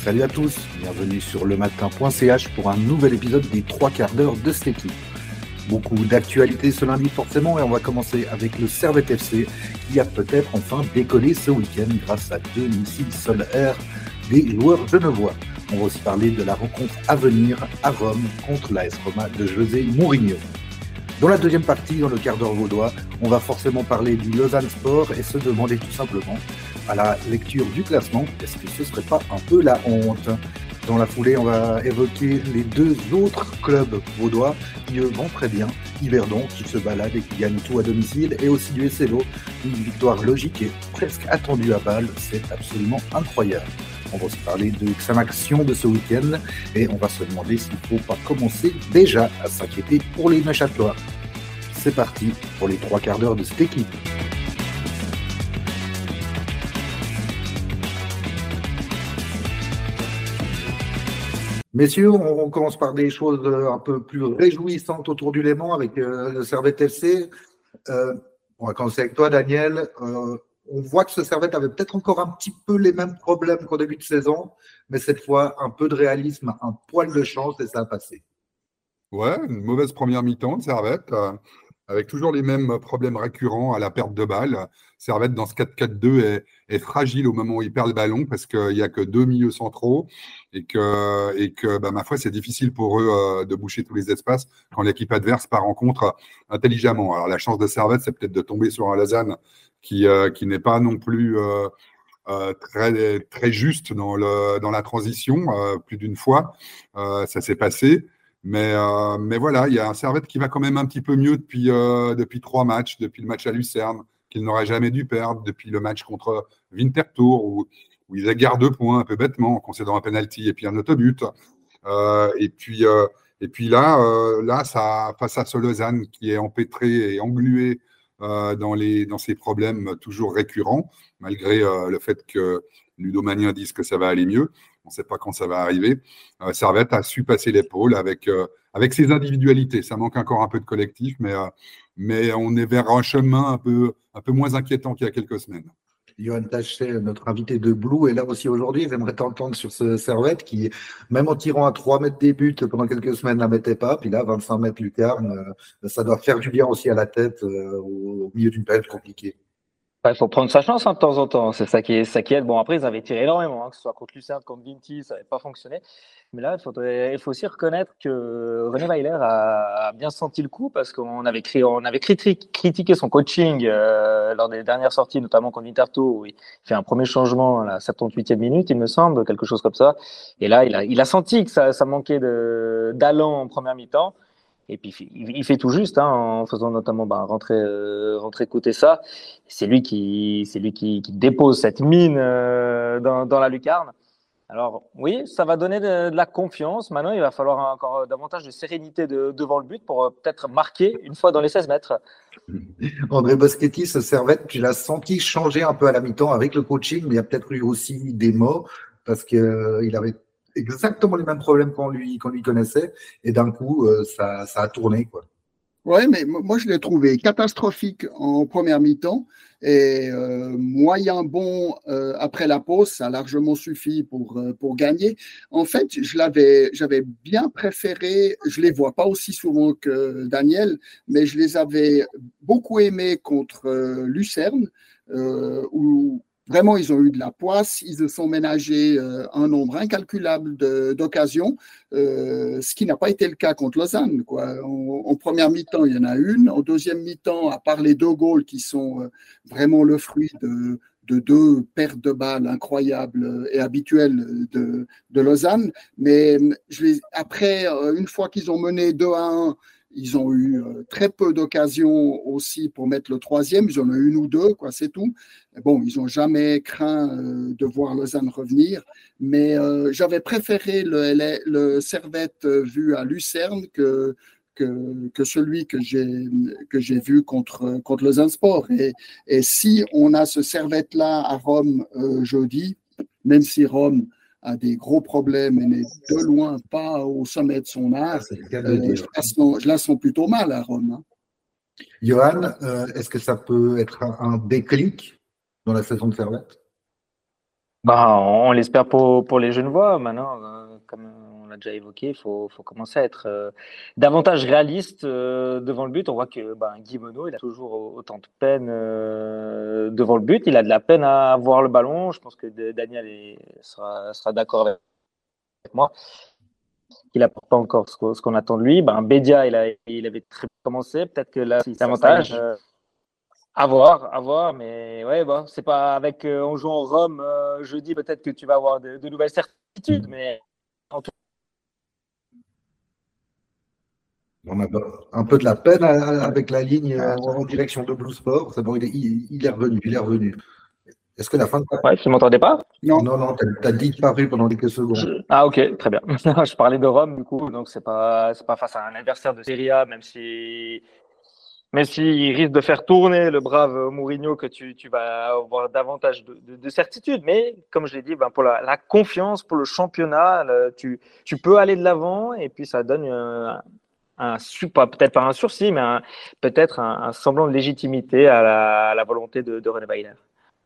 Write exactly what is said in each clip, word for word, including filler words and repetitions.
Salut à tous, bienvenue sur le matin point c h pour un nouvel épisode des trois quarts d'heure de cette équipe. Beaucoup d'actualités ce lundi forcément et on va commencer avec le Servette F C qui a peut-être enfin décollé ce week-end grâce à deux missiles sol-air des joueurs genevois. On va aussi parler de la rencontre à venir à Rome contre l'A S Roma de José Mourinho. Dans la deuxième partie, dans le quart d'heure vaudois, on va forcément parler du Lausanne Sport et se demander tout simplement, à la lecture du classement, est-ce que ce serait pas un peu la honte ? Dans la foulée, on va évoquer les deux autres clubs vaudois qui eux vont très bien. Yverdon qui se balade et qui gagne tout à domicile, et aussi du S L O, une victoire logique et presque attendue à Bâle, c'est absolument incroyable. On va aussi parler de Xamaxion de ce week-end et on va se demander s'il ne faut pas commencer déjà à s'inquiéter pour les Neuchâtelois. C'est parti pour les trois quarts d'heure de cette équipe. Messieurs, on commence par des choses un peu plus réjouissantes autour du Léman avec euh, le Servette F C. Euh, on va commencer avec toi, Daniel. Euh, on voit que ce Servette avait peut-être encore un petit peu les mêmes problèmes qu'au début de saison, mais cette fois, un peu de réalisme, un poil de chance et ça a passé. Ouais, une mauvaise première mi-temps de Servette, euh, avec toujours les mêmes problèmes récurrents à la perte de balle. Servette, dans ce quatre quatre deux, est, est fragile au moment où il perd le ballon parce qu'il n'y a que deux milieux centraux et que, et que bah, ma foi, c'est difficile pour eux euh, de boucher tous les espaces quand l'équipe adverse part en contre intelligemment. Alors, la chance de Servette, c'est peut-être de tomber sur un Lausanne qui, euh, qui n'est pas non plus euh, euh, très, très juste dans, le, dans la transition, euh, plus d'une fois. Euh, ça s'est passé. Mais, euh, mais voilà, il y a un Servette qui va quand même un petit peu mieux depuis, euh, depuis trois matchs, depuis le match à Lucerne, qu'il n'aurait jamais dû perdre, depuis le match contre Winterthur, où, où ils égarent deux points un peu bêtement, en concédant un penalty et puis un autobut. Euh, et, puis, euh, et puis là, euh, là ça, face à ce Lausanne qui est empêtré et englué euh, dans, les, dans ses problèmes toujours récurrents, malgré euh, le fait que Ludo Magnin dise que ça va aller mieux. On ne sait pas quand ça va arriver. Euh, Servette a su passer l'épaule avec, euh, avec ses individualités. Ça manque encore un peu de collectif, mais, euh, mais on est vers un chemin un peu, un peu moins inquiétant qu'il y a quelques semaines. Johan Tachet, notre invité de Blue, est là aussi aujourd'hui. J'aimerais t'entendre sur ce Servette qui, même en tirant à trois mètres des buts pendant quelques semaines, ne la mettait pas. Puis là, vingt-cinq mètres lucarne, euh, ça doit faire du bien aussi à la tête euh, au milieu d'une période compliquée. Il faut prendre sa chance hein, de temps en temps, c'est ça qui est ça qui aide. Bon, après, ils avaient tiré énormément, hein, que ce soit contre Lucerne, contre Vinti, ça n'avait pas fonctionné. Mais là, il, faudrait, il faut aussi reconnaître que René Weiler a, a bien senti le coup parce qu'on avait, créé, on avait critiqué, critiqué son coaching euh, lors des dernières sorties, notamment contre Winterthur, où il fait un premier changement à la soixante-huitième minute, il me semble, quelque chose comme ça. Et là, il a, il a senti que ça, ça manquait de, d'allant en première mi-temps. Et puis il fait tout juste hein, en faisant notamment bah, rentrer euh, rentrer côté ça. C'est lui qui c'est lui qui, qui dépose cette mine euh, dans, dans la lucarne. Alors oui, ça va donner de, de la confiance. Maintenant, il va falloir encore davantage de sérénité de, devant le but pour euh, peut-être marquer une fois dans les seize mètres. André Boschetti, ce Servette, tu l'as senti changer un peu à la mi-temps avec le coaching, mais il y a peut-être eu aussi des mots parce qu'il euh, avait exactement les mêmes problèmes qu'on lui, qu'on lui connaissait, et d'un coup, euh, ça, ça a tourné, quoi. Oui, mais moi, je l'ai trouvé catastrophique en première mi-temps et euh, moyen bon euh, après la pause, ça a largement suffi pour, euh, pour gagner. En fait, je l'avais, j'avais bien préféré, je les vois pas aussi souvent que Daniel, mais je les avais beaucoup aimés contre euh, Lucerne, euh, où vraiment, ils ont eu de la poisse, ils se sont ménagés euh, un nombre incalculable de, d'occasions, euh, ce qui n'a pas été le cas contre Lausanne, quoi. En, en première mi-temps, il y en a une. En deuxième mi-temps, à part les deux goals qui sont euh, vraiment le fruit de, de deux pertes de balles incroyables et habituelles de, de Lausanne. Mais je les, après, une fois qu'ils ont mené deux à un, ils ont eu très peu d'occasions aussi pour mettre le troisième. Ils en ont eu une ou deux, quoi, c'est tout. Bon, ils n'ont jamais craint de voir Lausanne revenir. Mais euh, j'avais préféré le, le Servette vu à Lucerne que, que, que celui que j'ai, que j'ai vu contre, contre Lausanne Sport. Et, et si on a ce Servette-là à Rome euh, jeudi, même si Rome a des gros problèmes et n'est de loin pas au sommet de son art, euh, je, la sens, je la sens plutôt mal à Rome. Hein. Johan, euh, est-ce que ça peut être un, un déclic dans la saison de Servette ? Bah, on l'espère pour, pour les Genevois. Maintenant, euh, comme on l'a déjà évoqué, il faut, faut commencer à être euh, davantage réaliste euh, devant le but. On voit que bah, Guy Monod, il a toujours autant de peine euh, devant le but. Il a de la peine à avoir le ballon. Je pense que Daniel est, sera, sera d'accord avec moi. Il n'apporte pas encore ce qu'on, ce qu'on attend de lui. Ben, Bédia, il, a, il avait très bien commencé. Peut-être que là, c'est davantage. Euh, À voir, à voir, mais ouais, bon, c'est pas avec euh, en jouant Rome euh, jeudi, peut-être que tu vas avoir de, de nouvelles certitudes, mais en tout On a un peu de la peine avec la ligne en direction de Blue Sport. C'est bon, il, est, il est revenu, il est revenu. Est-ce que la fin de ta... Ouais, tu m'entendais pas? Non, non, non, t'as, t'as disparu pendant quelques secondes. Je... Ah ok, très bien. Je parlais de Rome du coup, donc c'est pas c'est pas face à un adversaire de Serie A, même si même s'il risque de faire tourner le brave Mourinho, que tu, tu vas avoir davantage de, de, de certitude. Mais comme je l'ai dit, ben pour la, la confiance, pour le championnat, le, tu, tu peux aller de l'avant et puis ça donne un, un peut-être pas un sursis, mais un, peut-être un, un semblant de légitimité à la, à la volonté de, de René Weiler.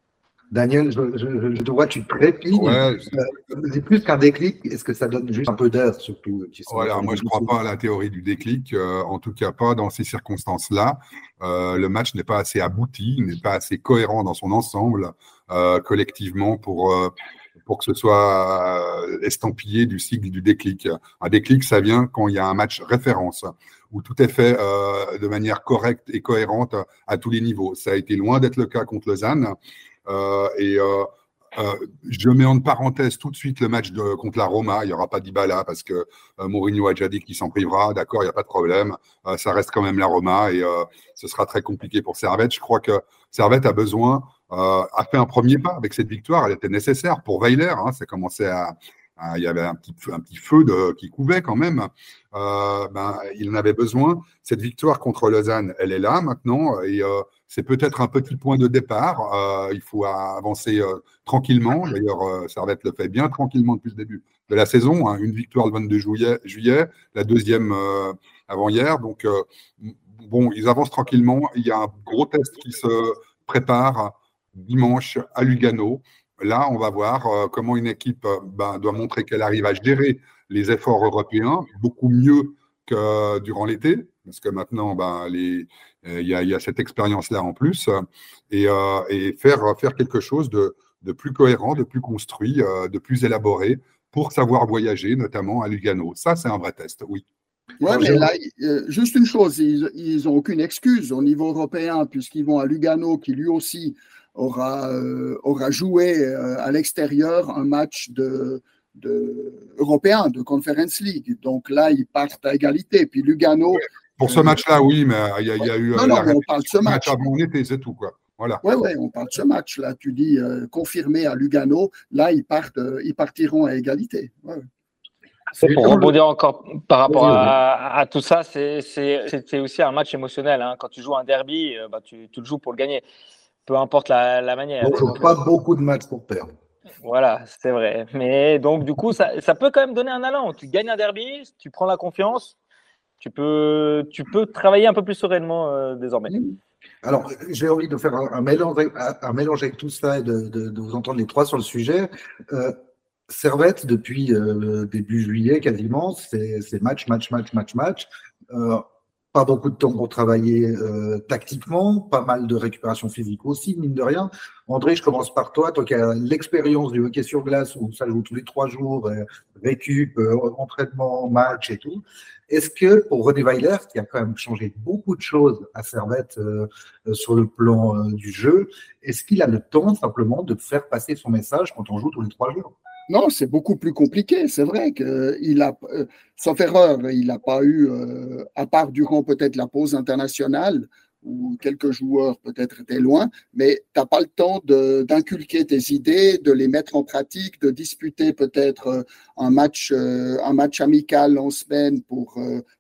Daniel, je, je, je te vois, tu trépignes. Ouais. C'est plus qu'un déclic. Est-ce que ça donne juste un peu d'air, surtout qui sont Voilà, moi je ne crois pas à la théorie du déclic, euh, en tout cas pas dans ces circonstances-là. Euh, le match n'est pas assez abouti, n'est pas assez cohérent dans son ensemble, euh, collectivement, pour, euh, pour que ce soit euh, estampillé du cycle du déclic. Un déclic, ça vient quand il y a un match référence, où tout est fait euh, de manière correcte et cohérente à tous les niveaux. Ça a été loin d'être le cas contre Lausanne. Euh, et euh, euh, je mets en parenthèse tout de suite le match de, contre la Roma. Il n'y aura pas d'Ibala parce que euh, Mourinho a déjà dit qu'il s'en privera. D'accord, il n'y a pas de problème. Euh, ça reste quand même la Roma et euh, ce sera très compliqué pour Servette. Je crois que Servette a besoin, euh, a fait un premier pas avec cette victoire. Elle était nécessaire pour Weiler. Hein, ça commençait à, à, il y avait un petit, un petit feu de, qui couvait quand même. Euh, ben, il en avait besoin. Cette victoire contre Lausanne, elle est là maintenant et euh, c'est peut-être un petit point de départ. Euh, il faut avancer euh, tranquillement. D'ailleurs, euh, Servette le fait bien tranquillement depuis le début de la saison. Hein. Une victoire le vingt-deux juillet, juillet la deuxième euh, avant-hier. Donc, euh, bon, ils avancent tranquillement. Il y a un gros test qui se prépare dimanche à Lugano. Là, on va voir euh, comment une équipe euh, ben, doit montrer qu'elle arrive à gérer les efforts européens beaucoup mieux que durant l'été, parce que maintenant, ben, les, il y a, il y a cette expérience-là en plus, et, euh, et faire, faire quelque chose de, de plus cohérent, de plus construit, euh, de plus élaboré pour savoir voyager, notamment à Lugano. Ça, c'est un vrai test, oui. Oui, mais là, euh, juste une chose, ils n'ont aucune excuse au niveau européen, puisqu'ils vont à Lugano, qui lui aussi aura, euh, aura joué euh, à l'extérieur un match de, de, européen, de Conference League. Donc là, ils partent à égalité. Puis Lugano. Ouais. Pour ce match-là, oui, mais il y a, il y a eu. Non, non, on parle de ce match. match avant l'été, c'est tout, quoi. Voilà. Oui, oui, on parle de ce match-là. Tu dis euh, confirmé à Lugano. Là, ils, partent, euh, ils partiront à égalité. Ouais. C'est pour rebondir encore par rapport à, à tout ça, c'est, c'est, c'est aussi un match émotionnel. Hein. Quand tu joues un derby, bah, tu, tu le joues pour le gagner, peu importe la, la manière. Il ne faut pas beaucoup de matchs pour perdre. Voilà, c'est vrai. Mais donc, du coup, ça, ça peut quand même donner un allant. Tu gagnes un derby, tu prends la confiance, tu peux, tu peux travailler un peu plus sereinement euh, désormais. Alors, j'ai envie de faire un, un, mélange, un, un mélange avec tout ça et de, de, de vous entendre les trois sur le sujet. Euh, Servette, depuis euh, début juillet quasiment, c'est, c'est match, match, match, match, match. Euh, pas beaucoup de temps pour travailler euh, tactiquement, pas mal de récupération physique aussi, mine de rien. André, je commence par toi, toi qui as l'expérience du hockey sur glace où ça joue tous les trois jours, euh, récup, euh, entraînement, match et tout. Est-ce que pour René Weiler, qui a quand même changé beaucoup de choses à Servette euh, sur le plan euh, du jeu, est-ce qu'il a le temps simplement de faire passer son message quand on joue tous les trois jours ? Non, c'est beaucoup plus compliqué. C'est vrai qu'il a, euh, sauf erreur, il n'a pas eu, euh, à part durant peut-être la pause internationale, où quelques joueurs peut-être étaient loin, mais tu n'as pas le temps de, d'inculquer tes idées, de les mettre en pratique, de disputer peut-être un match, euh, un match amical en semaine pour, euh,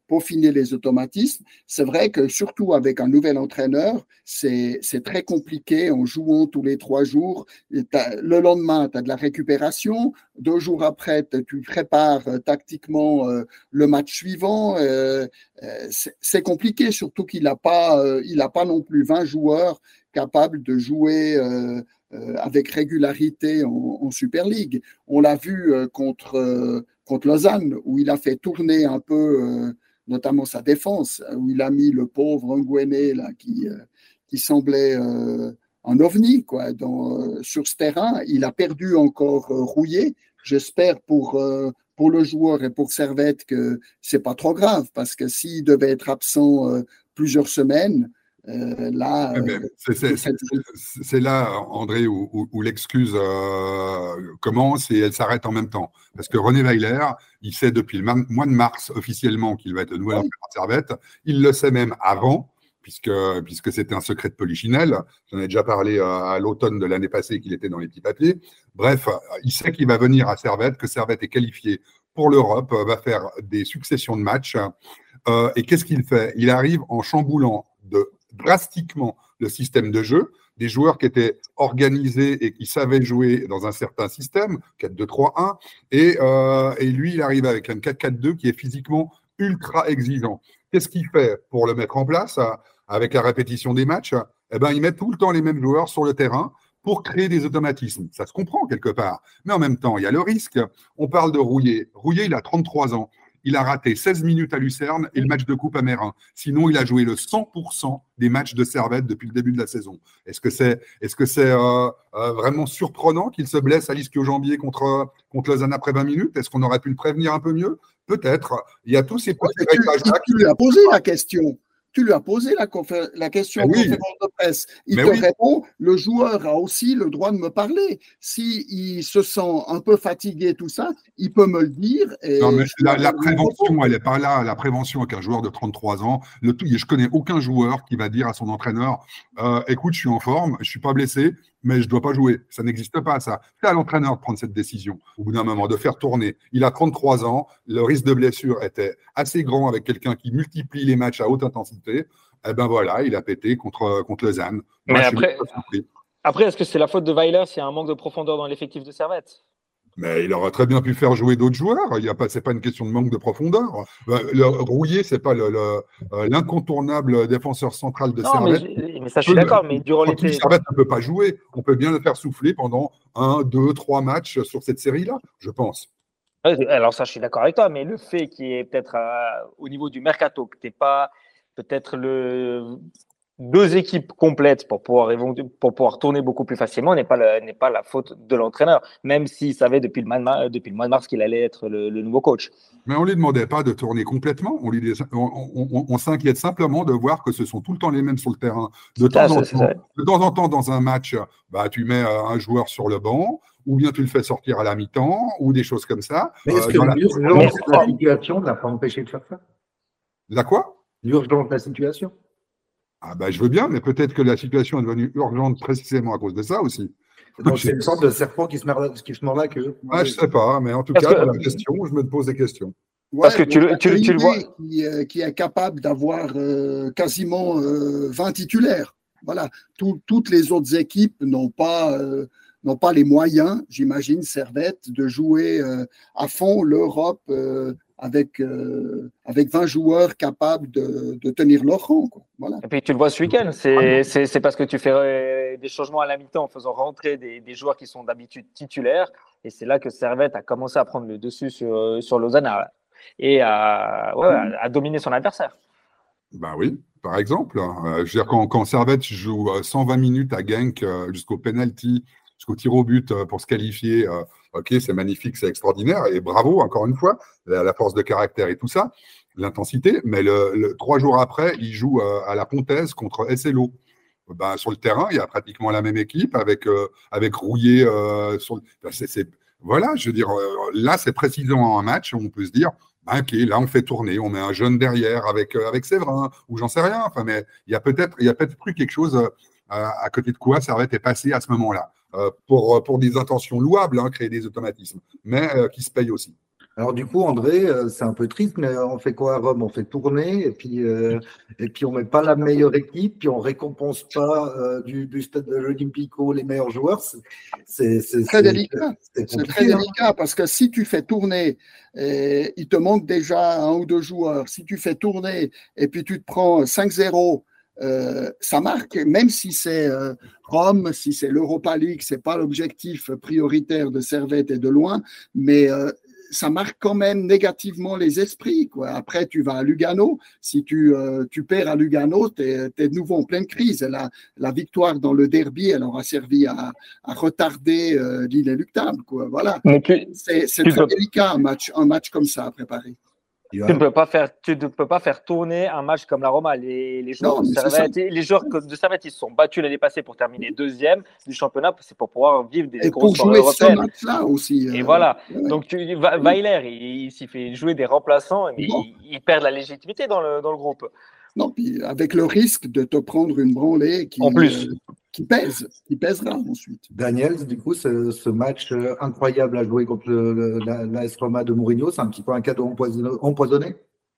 peaufiner les automatismes. C'est vrai que surtout avec un nouvel entraîneur, c'est, c'est très compliqué en jouant tous les trois jours. Le lendemain, tu as de la récupération. Deux jours après, tu prépares euh, tactiquement euh, le match suivant. Euh, euh, c'est, c'est compliqué, surtout qu'il n'a pas, euh, il a pas non plus vingt joueurs capables de jouer euh, euh, avec régularité en, en Super League. On l'a vu euh, contre, euh, contre Lausanne, où il a fait tourner un peu, euh, notamment sa défense, où il a mis le pauvre Nguéné, là, qui, euh, qui semblait euh, un ovni quoi, dans, euh, sur ce terrain. Il a perdu encore euh, Rouillé. J'espère pour, euh, pour le joueur et pour Servette que c'est pas trop grave, parce que s'il devait être absent euh, plusieurs semaines, Euh, là, euh, c'est, c'est, c'est, c'est là, André, où, où, où l'excuse euh, commence et elle s'arrête en même temps. Parce que René Weiler, il sait depuis le mois de mars officiellement qu'il va être le nouvel oui. entraîneur de Servette. Il le sait même avant, puisque, puisque c'était un secret de polichinelle. J'en ai déjà parlé à, à l'automne de l'année passée qu'il était dans les petits papiers. Bref, il sait qu'il va venir à Servette, que Servette est qualifié pour l'Europe, va faire des successions de matchs. Euh, et qu'est-ce qu'il fait? Il arrive en chamboulant de drastiquement le système de jeu, des joueurs qui étaient organisés et qui savaient jouer dans un certain système, quatre deux trois un, et, euh, et lui, il arrive avec un quatre quatre deux qui est physiquement ultra exigeant. Qu'est-ce qu'il fait pour le mettre en place avec la répétition des matchs? Eh ben, il met tout le temps les mêmes joueurs sur le terrain pour créer des automatismes. Ça se comprend quelque part. Mais en même temps, il y a le risque. On parle de Rouillé. Rouillé, il a trente-trois ans. Il a raté seize minutes à Lucerne et le match de Coupe à Mérin. Sinon, il a joué le cent pour cent des matchs de Servette depuis le début de la saison. Est-ce que c'est, est-ce que c'est euh, euh, vraiment surprenant qu'il se blesse à l'ischio-jambier contre, contre Lausanne après vingt minutes? Est-ce qu'on aurait pu le prévenir un peu mieux? Peut-être. Il y a tous ces petits ouais, réglages-là. Tu lui as posé la question. Tu lui as posé la, confé- la question en oui. conférence de presse. Il Mais te oui. répond, le joueur a aussi le droit de me parler. S'il se sent un peu fatigué, tout ça, il peut me le dire. Et non, mais la, la prévention, elle n'est pas là. La prévention avec un joueur de trente-trois ans, le tout, je ne connais aucun joueur qui va dire à son entraîneur euh, écoute, je suis en forme, je ne suis pas blessé, mais je ne dois pas jouer. Ça n'existe pas, ça. C'est à l'entraîneur de prendre cette décision, au bout d'un moment, de faire tourner. Il a trente-trois ans, le risque de blessure était assez grand avec quelqu'un qui multiplie les matchs à haute intensité. Eh ben voilà, il a pété contre, contre Lausanne. Mais après, après, est-ce que c'est la faute de Weiler s'il y a un manque de profondeur dans l'effectif de Servette? Mais il aurait très bien pu faire jouer d'autres joueurs. Il y a pas, c'est pas une question de manque de profondeur. Le Rouillé, c'est pas le, le, l'incontournable défenseur central de non, Servette. Mais, mais ça, je suis d'accord. Mais durant l'été, Servette ne peut pas jouer. On peut bien le faire souffler pendant un, deux, trois matchs sur cette série-là, je pense. Alors ça, je suis d'accord avec toi. Mais le fait qu'il y ait peut-être euh, au niveau du mercato, que t'aies pas peut-être le deux équipes complètes pour pouvoir, pour pouvoir tourner beaucoup plus facilement n'est pas, le, n'est pas la faute de l'entraîneur, même s'il savait depuis le mois de mars, depuis le mois de mars qu'il allait être le, le nouveau coach. Mais on ne lui demandait pas de tourner complètement, on, lui, on, on, on s'inquiète simplement de voir que ce sont tout le temps les mêmes sur le terrain. De temps, ah, en, ça, temps, de temps en temps, dans un match, bah, tu mets un joueur sur le banc, ou bien tu le fais sortir à la mi-temps, ou des choses comme ça. Mais est-ce euh, que l'urgence de la situation ne l'a pas empêché de faire ça? La quoi? L'urgence de la situation. Ah ben, je veux bien, mais peut-être que la situation est devenue urgente précisément à cause de ça aussi. Donc c'est une sorte de serpent qui se mord, qui se mord la queue. Ah, je ne sais pas, mais en tout Parce cas, que... la question, je me pose des questions. Ouais, Parce que tu, le, tu, tu le vois. Qui, euh, qui est capable d'avoir euh, quasiment euh, vingt titulaires. Voilà. Tout, toutes les autres équipes n'ont pas, euh, n'ont pas les moyens, j'imagine, Servette, de jouer euh, à fond l'Europe euh, avec, euh, avec vingt joueurs capables de, de tenir leur rang. Quoi. Voilà. Et puis tu le vois ce week-end, c'est, c'est, c'est parce que tu fais des changements à la mi-temps en faisant rentrer des, des joueurs qui sont d'habitude titulaires. Et c'est là que Servette a commencé à prendre le dessus sur, sur Lausanne à, et à, ouais, à, à dominer son adversaire. Ben oui, par exemple. Euh, je veux dire, quand, quand Servette joue cent vingt minutes à Genk euh, jusqu'au penalty, jusqu'au tir au but euh, pour se qualifier, euh, ok, c'est magnifique, c'est extraordinaire, et bravo, encore une fois, la, la force de caractère et tout ça, l'intensité, mais le, le, trois jours après, il joue euh, à la Pontaise contre S L O. Ben, sur le terrain, il y a pratiquement la même équipe, avec, euh, avec Rouillé. Euh, sur, ben, c'est, c'est, voilà, je veux dire, euh, là, c'est précisément un match où on peut se dire, ben, ok, là, on fait tourner, on met un jeune derrière avec, euh, avec Séverin, ou j'en sais rien, enfin, mais il y a peut-être, il y a peut-être plus quelque chose euh, à côté de quoi Servette est passé à ce moment-là. Euh, pour, pour des intentions louables, hein, créer des automatismes, mais euh, qui se payent aussi. Alors du coup, André, euh, c'est un peu triste, mais on fait quoi à Rome? On fait tourner et puis euh, et puis on met pas la meilleure équipe, puis on récompense pas euh, du, du stade de l'Olympico les meilleurs joueurs. C'est c'est c'est Très c'est- délicat. c'est C'est très compliqué, hein. délicat parce que si tu fais tourner, et il te manque déjà un ou deux joueurs, si tu fais tourner et puis tu te prends cinq zéro, euh, ça marque, même si c'est euh, Rome, si c'est l'Europa League, c'est pas l'objectif prioritaire de Servette et de loin, mais euh, ça marque quand même négativement les esprits, quoi. Après, tu vas à Lugano, si tu, euh, tu perds à Lugano, tu es, de nouveau en pleine crise. La, la victoire dans le derby, elle aura servi à, à retarder euh, l'inéluctable, quoi. Voilà. Mais tu, C'est c'est tu très peux, délicat un match, un match comme ça à préparer. tu ne peux pas faire, tu ne peux pas faire tourner un match comme la Roma. Les, les joueurs Non, de mais c'est ça. Servette, les joueurs de Servette, ils se sont battus l'année passée pour terminer deuxième du championnat. C'est pour pouvoir vivre des Et grosses pour soirées jouer ce européennes. match-là aussi. Et euh, voilà. ouais. Donc, tu, Va- Weiler, il, il s'y fait jouer des remplaçants, mais Bon. il, il perd la légitimité dans le, dans le groupe. Non, puis avec le risque de te prendre une branlée qui, En plus. euh, qui pèse, qui pèsera ensuite. Daniels, du coup, ce, ce match euh, incroyable à jouer contre le, le- la, l'A S Roma de Mourinho, c'est un petit peu un cadeau empoisonné. empoisonné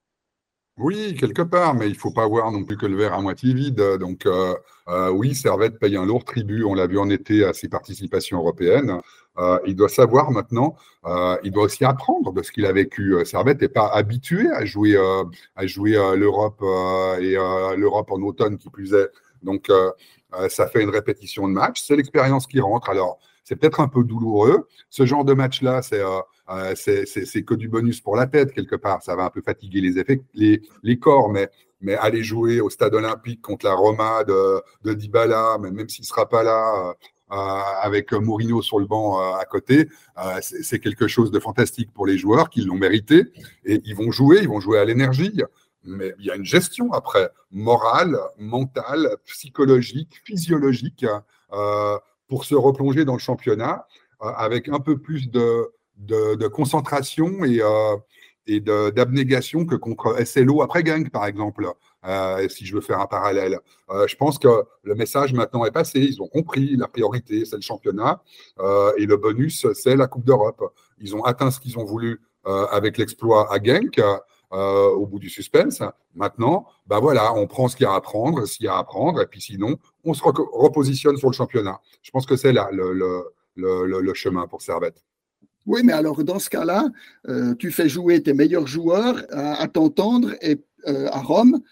Oui, quelque part, mais il faut pas voir non plus que le verre à moitié vide. Donc, euh, euh, oui, Servette paye un lourd tribut. On l'a vu en été à ses participations européennes. Euh, il doit savoir maintenant, euh, il doit aussi apprendre de ce qu'il a vécu. Euh, Servette n'est pas habitué à jouer, euh, à jouer euh, l'Europe euh, et euh, l'Europe en automne qui plus est. Donc, euh, euh, ça fait une répétition de match. C'est l'expérience qui rentre. Alors, c'est peut-être un peu douloureux. Ce genre de match-là, c'est euh, euh, c'est, c'est, c'est que du bonus pour la tête, quelque part. Ça va un peu fatiguer les, effets, les, les corps, mais, mais aller jouer au stade olympique contre la Roma de, de Dybala, même, même s'il ne sera pas là, euh, avec Mourinho sur le banc euh, à côté, euh, c'est, c'est quelque chose de fantastique pour les joueurs qui l'ont mérité. Et ils vont jouer, ils vont jouer à l'énergie. Mais il y a une gestion après, morale, mentale, psychologique, physiologique, euh, pour se replonger dans le championnat euh, avec un peu plus de, de, de concentration et, euh, et de, d'abnégation que contre S L O après Genk, par exemple, euh, si je veux faire un parallèle. Euh, je pense que le message maintenant est passé. Ils ont compris, la priorité, c'est le championnat euh, et le bonus, c'est la Coupe d'Europe. Ils ont atteint ce qu'ils ont voulu euh, avec l'exploit à Genk. Euh, au bout du suspense. Maintenant, ben voilà, on prend ce qu'il y a à prendre, s'il y a à prendre, et puis sinon, on se re- repositionne sur le championnat. Je pense que c'est là le, le, le, le, le chemin pour Servette. Oui, mais alors dans ce cas-là, euh, tu fais jouer tes meilleurs joueurs à, à t'entendre et, euh, à Rome,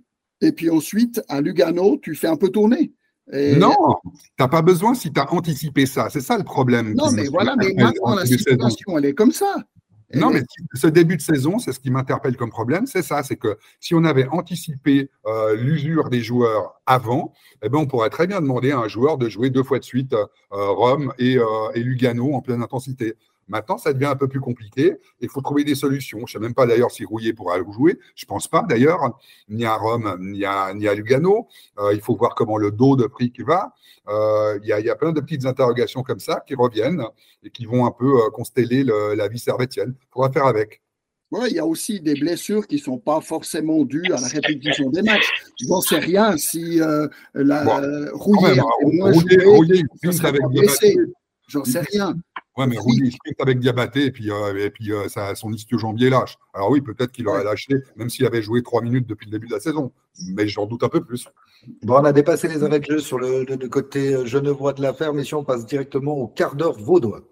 et puis ensuite à Lugano, tu fais un peu tourner. Et... Non, tu n'as pas besoin si tu as anticipé ça. C'est ça le problème. Non, mais voilà, mais maintenant la situation, elle est comme ça. Non, mais ce début de saison, c'est ce qui m'interpelle comme problème, c'est ça, c'est que si on avait anticipé euh, l'usure des joueurs avant, eh ben, on pourrait très bien demander à un joueur de jouer deux fois de suite euh, Rome et, euh, et Lugano en pleine intensité. Maintenant, ça devient un peu plus compliqué. Il faut trouver des solutions. Je ne sais même pas d'ailleurs si Rouillet pourra jouer. Je ne pense pas d'ailleurs, ni à Rome, ni à, ni à Lugano. Euh, il faut voir comment le dos de Prick va. Il euh, y, y a plein de petites interrogations comme ça qui reviennent et qui vont un peu euh, consteller le, la vie servettienne. Il faudra faire avec. Ouais, il y a aussi des blessures qui ne sont pas forcément dues à la répétition des matchs. Je n'en sais rien si euh, la bon, Rouillet même, a moins Rouillet, joué, Rouillet, il serait pas blessé. J'en sais rien. Ouais, mais Rouillet, il sprint avec Diabaté et puis, euh, et puis euh, ça, son ischio-jambier lâche. Alors oui, peut-être qu'il aurait ouais. lâché, même s'il avait joué trois minutes depuis le début de la saison. Mais j'en doute un peu plus. Bon, on a dépassé les arrêts de jeu sur le, le, le côté genevois de l'affaire, mais si on passe directement au quart d'heure vaudois.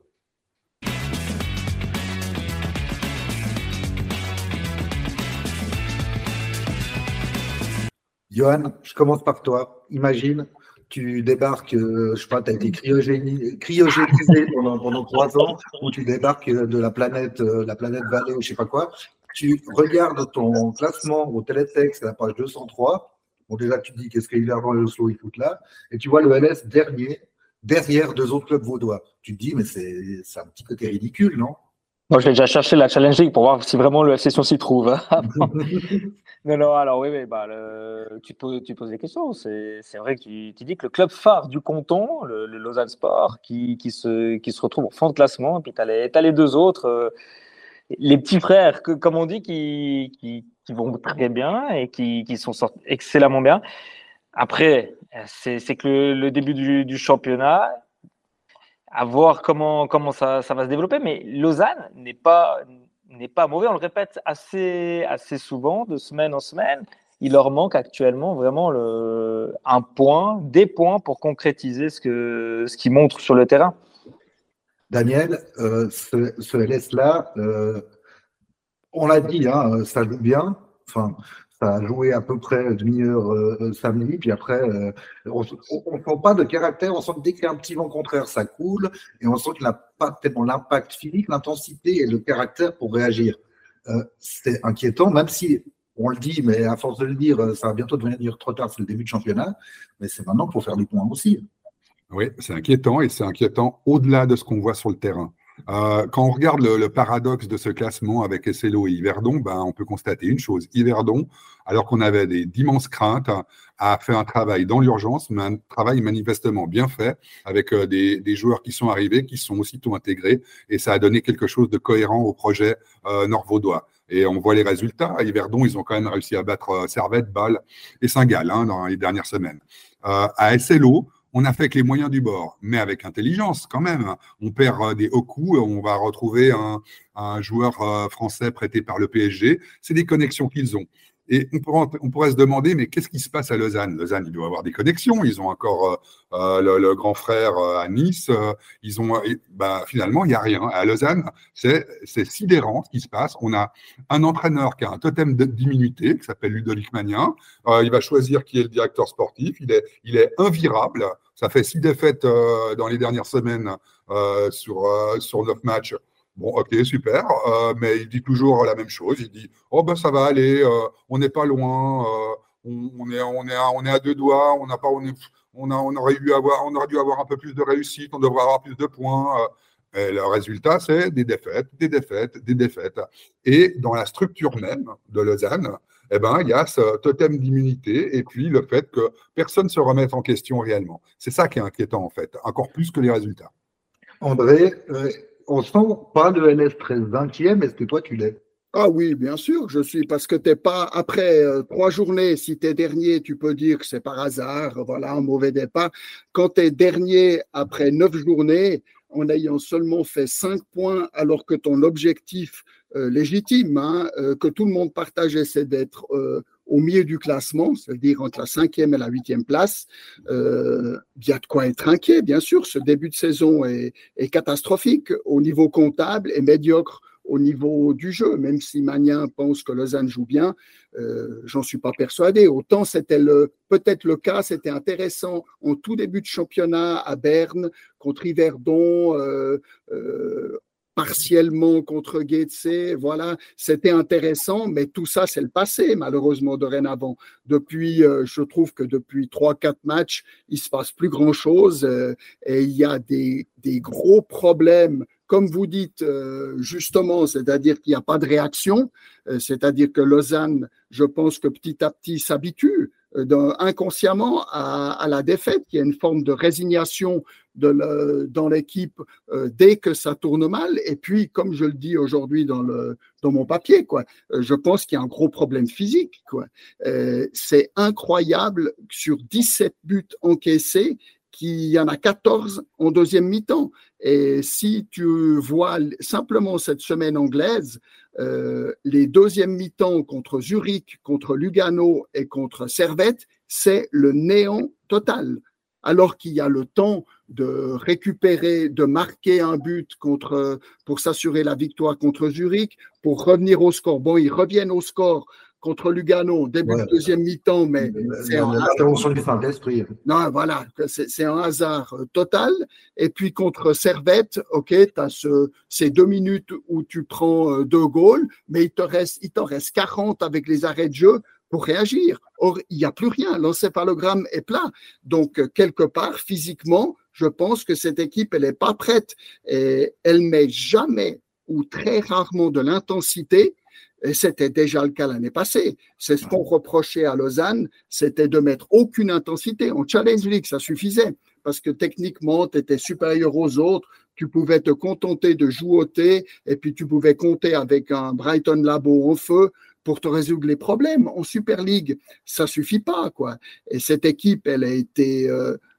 Johan, je commence par toi. Imagine, tu débarques, euh, je sais pas, tu as été cryogénisé, cryogénisé pendant, pendant trois ans, ou tu débarques de la planète, euh, la planète Vallée, ou je sais pas quoi. Tu regardes ton classement au télétexte à la page deux cent trois. Bon, déjà, tu te dis qu'est-ce qu'il a avant le Oslo, il fout là. Et tu vois le L S dernier, derrière deux autres clubs vaudois. Tu te dis, mais c'est, c'est un petit côté ridicule, non? Moi, je vais déjà chercher la Challenge League pour voir si vraiment le F C Sion s'y trouve. Non, non, alors oui, oui bah, le, tu, poses, tu poses des questions. C'est, c'est vrai que tu, tu dis que le club phare du canton, le, le Lausanne Sport, qui, qui, se, qui se retrouve en fond de classement, et puis tu as les, t'as les deux autres, euh, les petits frères, que, comme on dit, qui, qui, qui vont très bien et qui, qui sont sortis excellemment bien. Après, c'est, c'est que le, le début du, du championnat, à voir comment, comment ça, ça va se développer, mais Lausanne n'est pas, n'est pas mauvais. On le répète assez, assez souvent, de semaine en semaine. Il leur manque actuellement vraiment le, un point, des points pour concrétiser ce, que, ce qu'ils montrent sur le terrain. Daniel, euh, ce, ce L S-là, euh, on l'a dit, hein, ça joue bien. Enfin, ça a joué à peu près demi-heure euh, samedi, puis après, euh, on ne sent pas de caractère, on sent que dès qu'il y a un petit vent contraire, ça coule, et on sent qu'il n'a pas tellement l'impact physique, l'intensité et le caractère pour réagir. Euh, c'est inquiétant, même si on le dit, mais à force de le dire, ça va bientôt devenir trop tard, c'est le début de championnat, mais c'est maintenant pour faire des points aussi. Oui, c'est inquiétant, et c'est inquiétant au-delà de ce qu'on voit sur le terrain. Euh, quand on regarde le, le paradoxe de ce classement avec S L O et Yverdon, ben, on peut constater une chose. Yverdon, alors qu'on avait des, d'immenses craintes, a fait un travail dans l'urgence, mais un travail manifestement bien fait, avec euh, des, des joueurs qui sont arrivés, qui sont aussitôt intégrés, et ça a donné quelque chose de cohérent au projet euh, nord-vaudois. Et on voit les résultats. À Yverdon, ils ont quand même réussi à battre euh, Servette, Bâle et Saint-Gall hein, dans les dernières semaines. Euh, à S L O, on a fait avec les moyens du bord, mais avec intelligence quand même. On perd euh, des hauts coups, on va retrouver un, un joueur euh, français prêté par le P S G. C'est des connexions qu'ils ont. Et on pourrait, on pourrait se demander, mais qu'est-ce qui se passe à Lausanne? Lausanne, il doit avoir des connexions. Ils ont encore euh, le, le grand frère euh, à Nice. Euh, ils ont, et, bah, finalement, il n'y a rien. À Lausanne, c'est, c'est sidérant ce qui se passe. On a un entraîneur qui a un totem d'immunité, qui s'appelle Ludovic Magnin. Euh, il va choisir qui est le directeur sportif. Il est, il est invirable. Ça fait six défaites euh, dans les dernières semaines euh, sur, euh, sur neuf matchs. Bon, ok, super, euh, mais il dit toujours la même chose. Il dit, oh ben ça va aller, euh, on n'est pas loin, euh, on, on est, on est, à, on est à deux doigts, on n'a pas, on, est, on a, on aurait dû avoir, on aurait dû avoir un peu plus de réussite, on devrait avoir plus de points. Euh, et le résultat, c'est des défaites, des défaites, des défaites. Et dans la structure même de Lausanne, eh ben, il y a ce totem d'immunité et puis le fait que personne ne se remette en question réellement. C'est ça qui est inquiétant en fait, encore plus que les résultats. André, euh, on sent pas le L S très inquiet, mais est-ce que toi tu l'es? Ah oui, bien sûr, je suis, parce que t'es pas, après euh, trois journées, si tu es dernier, tu peux dire que c'est par hasard, voilà, un mauvais départ. Quand tu es dernier après neuf journées, en ayant seulement fait cinq points, alors que ton objectif euh, légitime, hein, euh, que tout le monde partageait, c'est d'être euh, au milieu du classement, c'est-à-dire entre la cinquième et la huitième place, euh, il y a de quoi être inquiet, bien sûr. Ce début de saison est, est catastrophique au niveau comptable et médiocre au niveau du jeu, même si Magnin pense que Lausanne joue bien, euh, j'en suis pas persuadé. Autant c'était le, peut-être le cas, c'était intéressant en tout début de championnat à Berne, contre Yverdon, euh, euh, partiellement contre Getse, voilà, c'était intéressant, mais tout ça, c'est le passé, malheureusement, dorénavant. Depuis, euh, je trouve que depuis trois, quatre matchs, il se passe plus grand-chose euh, et il y a des, des gros problèmes. Comme vous dites euh, justement, c'est-à-dire qu'il n'y a pas de réaction, euh, c'est-à-dire que Lausanne, je pense que petit à petit s'habitue euh, inconsciemment à, à la défaite, qu'il y a une forme de résignation de le, dans l'équipe euh, dès que ça tourne mal. Et puis, comme je le dis aujourd'hui dans, le, dans mon papier, quoi, euh, je pense qu'il y a un gros problème physique. Quoi. Euh, c'est incroyable, sur dix-sept buts encaissés, qu'il y en a quatorze en deuxième mi-temps. Et si tu vois simplement cette semaine anglaise, euh, les deuxièmes mi-temps contre Zurich, contre Lugano et contre Servette, c'est le néant total. Alors qu'il y a le temps de récupérer, de marquer un but contre, pour s'assurer la victoire contre Zurich, pour revenir au score. Bon, ils reviennent au score contre Lugano, début ouais. de deuxième mi-temps, mais c'est un l'intervention du Saint-Esprit. Non, voilà, c'est, c'est un hasard total. Et puis contre Servette, ok, tu as ce, ces deux minutes où tu prends deux goals, mais il te reste, il t'en reste quarante avec les arrêts de jeu pour réagir. Or, il n'y a plus rien, l'encéphalogramme est plat. Donc, quelque part, physiquement, je pense que cette équipe, elle n'est pas prête. Et elle met jamais ou très rarement de l'intensité. Et c'était déjà le cas l'année passée. C'est ce qu'on reprochait à Lausanne, c'était de mettre aucune intensité. En Challenge League, ça suffisait, parce que techniquement, tu étais supérieur aux autres, tu pouvais te contenter de jouoter, et puis tu pouvais compter avec un Brighton Labo en feu pour te résoudre les problèmes. En Super League, ça suffit pas, quoi. Et cette équipe, elle a été... Euh,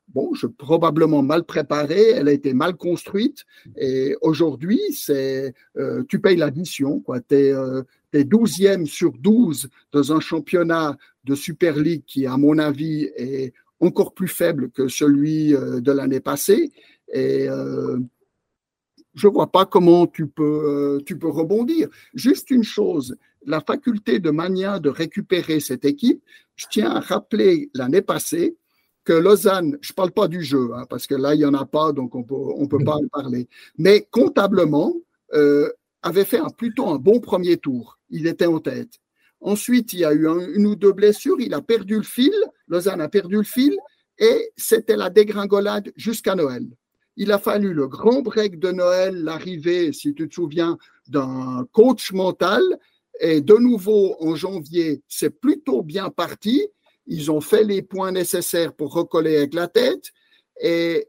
bon, je, probablement mal préparée, elle a été mal construite. Et aujourd'hui, c'est, euh, tu payes l'addition, quoi. Tu es euh, douzième sur douze dans un championnat de Super League qui, à mon avis, est encore plus faible que celui euh, de l'année passée. Et euh, je ne vois pas comment tu peux, euh, tu peux rebondir. Juste une chose, la faculté de Magnin de récupérer cette équipe, je tiens à rappeler l'année passée que Lausanne, je ne parle pas du jeu, hein, parce que là, il n'y en a pas, donc on peut, on peut pas en parler, mais comptablement, euh, avait fait un, plutôt un bon premier tour. Il était en tête. Ensuite, il y a eu un, une ou deux blessures, il a perdu le fil, Lausanne a perdu le fil, et c'était la dégringolade jusqu'à Noël. Il a fallu le grand break de Noël, l'arrivée, si tu te souviens, d'un coach mental, et de nouveau, en janvier, c'est plutôt bien parti. Ils ont fait les points nécessaires pour recoller avec la tête. Et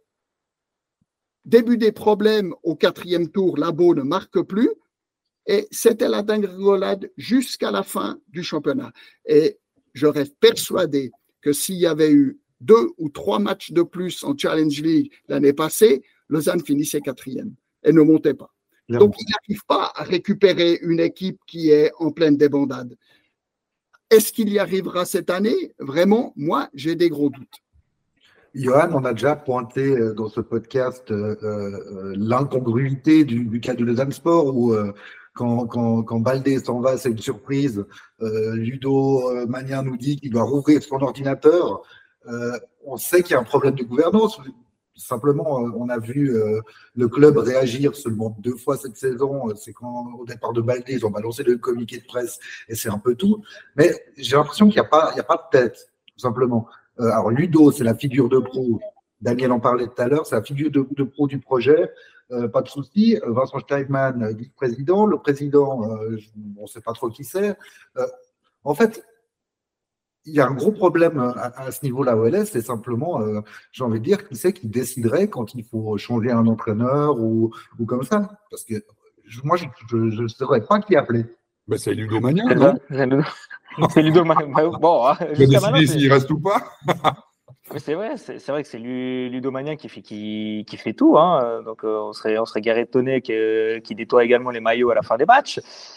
début des problèmes au quatrième tour, Labo ne marque plus. Et c'était la dégringolade jusqu'à la fin du championnat. Et je reste persuadé que s'il y avait eu deux ou trois matchs de plus en Challenge League l'année passée, Lausanne finissait quatrième et ne montait pas. Donc, il n'arrive pas à récupérer une équipe qui est en pleine débandade. Est-ce qu'il y arrivera cette année? Vraiment, moi, j'ai des gros doutes. Johan, on a déjà pointé dans ce podcast euh, euh, l'incongruité du, du cas du Lausanne Sport où euh, quand, quand, quand Baldé s'en va, c'est une surprise. Euh, Ludo euh, Magnin nous dit qu'il doit rouvrir son ordinateur. Euh, on sait qu'il y a un problème de gouvernance. Simplement, euh, on a vu euh, le club réagir seulement deux fois cette saison. C'est quand, au départ de Baldé, ils ont balancé le communiqué de presse et c'est un peu tout. Mais j'ai l'impression qu'il n'y a pas, il y a pas de tête, tout simplement. Euh, alors, Ludo, c'est la figure de pro. Daniel en parlait tout à l'heure, c'est la figure de, de pro du projet. Euh, pas de souci. Vincent Steinmann, vice-président. Le président, euh, on ne sait pas trop qui c'est. Euh, en fait, il y a un gros problème à, à ce niveau-là au L S, c'est simplement, euh, j'ai envie de dire, qui c'est qui déciderait quand il faut changer un entraîneur ou, ou comme ça. Parce que je, moi, je ne saurais pas qui appeler. Ben, c'est Ludo Magnin, non? C'est Ludo Magnin. Bon, hein, je vais décider s'il reste ou pas. Mais c'est vrai, c'est, c'est vrai que c'est Ludo Magnin qui fait, qui, qui fait tout. Hein. Donc, euh, on serait, on serait garé étonné qu'il nettoie également les maillots à la fin des matchs.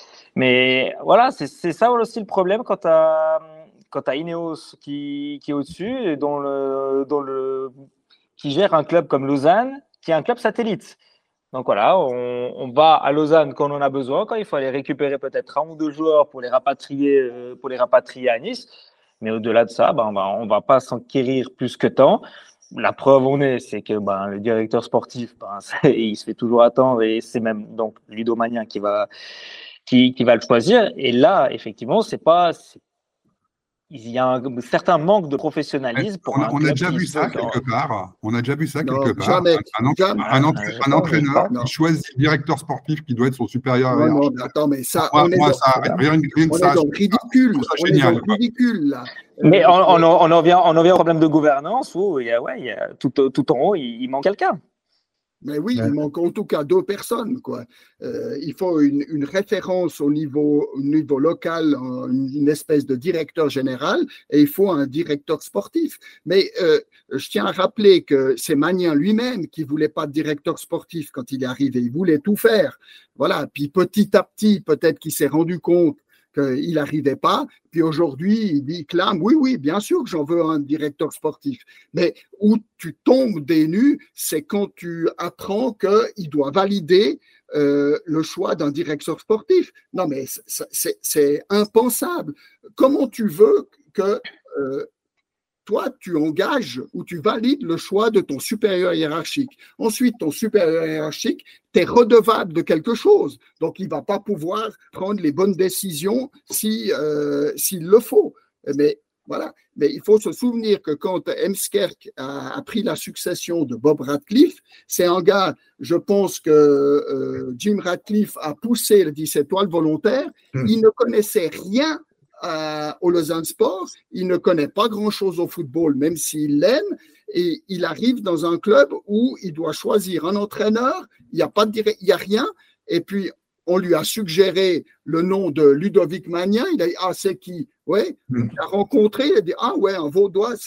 Mais voilà, c'est, c'est ça aussi le problème quand tu as quand tu as Ineos qui, qui est au-dessus et dont le, dont le, qui gère un club comme Lausanne, qui est un club satellite. Donc voilà, on, on va à Lausanne quand on en a besoin, quand il faut aller récupérer peut-être un ou deux joueurs pour les rapatrier, pour les rapatrier à Nice. Mais au-delà de ça, ben, on va, on va pas s'enquérir plus que tant. La preuve on est, c'est que ben, le directeur sportif, ben, il se fait toujours attendre et c'est même donc Ludo Magnin qui va, qui, qui va le choisir. Et là, effectivement, c'est pas... C'est, il y a un certain manque de professionnalisme pour on, un on club a déjà vu ça dans... quelque part. On a déjà vu ça non, quelque part. Jamais, un, un, jamais. un, entra- un, entraîneur qui choisit le directeur sportif qui doit être son supérieur. Non, non, mais attends, mais ça, moi, on est moi, dans, ça, rien, rien on ça, est dans le ridicule. On génial, est dans le ridicule, là. Mais on, on, on, en vient, on en vient au problème de gouvernance où il y a, ouais, il y a tout, tout en haut, il, il manque quelqu'un. Mais oui, Ouais. il manque en tout cas deux personnes, quoi. Euh, il faut une, une référence au niveau, au niveau local, une, une espèce de directeur général, et il faut un directeur sportif. Mais euh, je tiens à rappeler que c'est Magnin lui-même qui voulait pas de directeur sportif quand il est arrivé. Il voulait tout faire. Voilà. Puis petit à petit, peut-être qu'il s'est rendu compte qu'il n'arrivait pas. Puis aujourd'hui, il dit, clame, oui, oui, bien sûr que j'en veux un directeur sportif. Mais où tu tombes des nues, c'est quand tu apprends qu'il doit valider euh, le choix d'un directeur sportif. Non, mais c'est, c'est, c'est impensable. Comment tu veux que euh, toi, tu engages ou tu valides le choix de ton supérieur hiérarchique. Ensuite, ton supérieur hiérarchique, tu es redevable de quelque chose. Donc, il ne va pas pouvoir prendre les bonnes décisions si, euh, s'il le faut. Mais voilà. Mais il faut se souvenir que quand Heemskerk a, a pris la succession de Bob Radcliffe, c'est un gars, je pense que euh, Jim Radcliffe a poussé le dix-sept étoiles volontaire. Mmh. Il ne connaissait rien Euh, au Lausanne Sport, il ne connaît pas grand-chose au football, même s'il l'aime, et il arrive dans un club où il doit choisir un entraîneur, il n'y a pas de direct, il y a rien, et puis on lui a suggéré le nom de Ludovic Magnin, il a dit « Ah, c'est qui ?» Ouais, il a rencontré, il a dit « Ah ouais, un Vaudois, c'est bien. »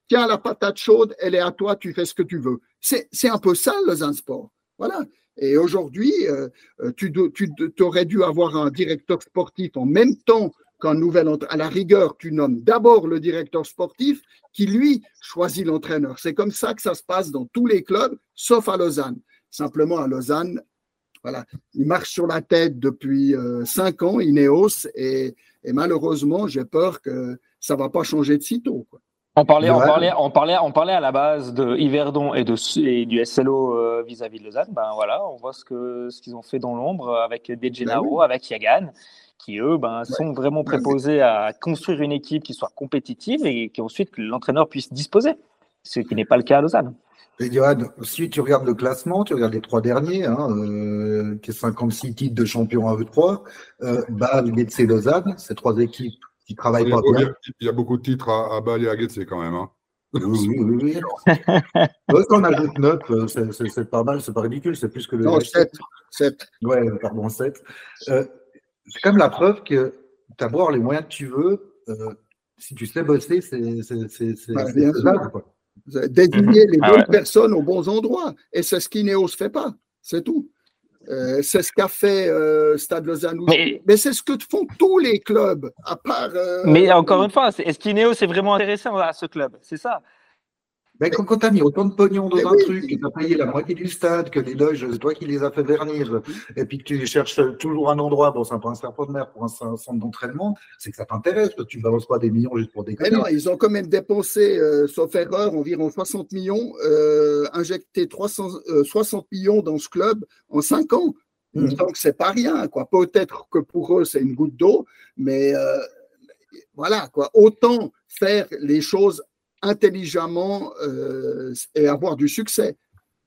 tiens, la patate chaude, elle est à toi, tu fais ce que tu veux. C'est, c'est un peu ça, Lausanne Sport. Voilà. Et aujourd'hui, euh, tu, tu, tu aurais dû avoir un directeur sportif en même temps qu'un nouvel entraîneur. À la rigueur, tu nommes d'abord le directeur sportif qui, lui, choisit l'entraîneur. C'est comme ça que ça se passe dans tous les clubs, sauf à Lausanne. Simplement, à Lausanne, voilà, il marche sur la tête depuis euh, cinq ans, Ineos, et, et malheureusement, j'ai peur que ça ne va pas changer de sitôt, quoi. On parlait, on, Ouais. parlait, on, parlait, on parlait à la base de Yverdon et, de, et du S L O euh, vis-à-vis de Lausanne. Ben voilà, on voit ce, que, ce qu'ils ont fait dans l'ombre avec De Gennaro, Ben oui. avec Yagan, qui eux ben, sont Ouais. vraiment préposés à construire une équipe qui soit compétitive et qu'ensuite que l'entraîneur puisse disposer, ce qui n'est pas le cas à Lausanne. Et Johan, si tu regardes le classement, tu regardes les trois derniers, hein, euh, qui est cinquante-six titres de champion à E trois, euh, Bâle, Getse, Lausanne, ces trois équipes qui travaillent Il y a, pas il y bien. a- il y a beaucoup de titres à, à Bâle et à Getse quand même. Hein. Oui, oui, oui. oui. Ouais, quand on ajoute neuf, euh, c'est, c'est, c'est pas mal, c'est pas ridicule, c'est plus que le Non, sept. sept. Ouais, pardon, sept. Euh, c'est quand même la preuve que tu as beau avoir les moyens que tu veux, euh, si tu sais bosser, c'est, c'est, c'est, c'est, Ouais, c'est bien faisable, sûr. quoi. Désigner les Ah bonnes ouais. personnes aux bons endroits. Et c'est ce qu'Ineos ne fait pas. C'est tout. Euh, c'est ce qu'a fait euh, Stade Lausanne. Mais- Mais c'est ce que font tous les clubs, à part. euh, Mais encore une fois, c'est- est-ce qu'Ineos est vraiment intéressant à ce club? C'est ça. Mais quand, quand tu as mis autant de pognon dans Mais un oui. truc, que tu as payé la moitié du stade, que les loges, c'est toi qui les as fait vernir, et puis que tu cherches toujours un endroit, bon, c'est un peu un serpent de mer pour un, un centre d'entraînement, c'est que ça t'intéresse, que tu ne balances pas des millions juste pour Mais déconner. non, ils ont quand même dépensé, euh, sauf erreur, environ soixante millions, euh, injecté trois cents, euh, soixante millions dans ce club en cinq ans. Mhm. Donc, c'est pas rien, quoi. Peut-être que pour eux, c'est une goutte d'eau, mais euh, voilà, quoi. Autant faire les choses intelligemment euh, et avoir du succès.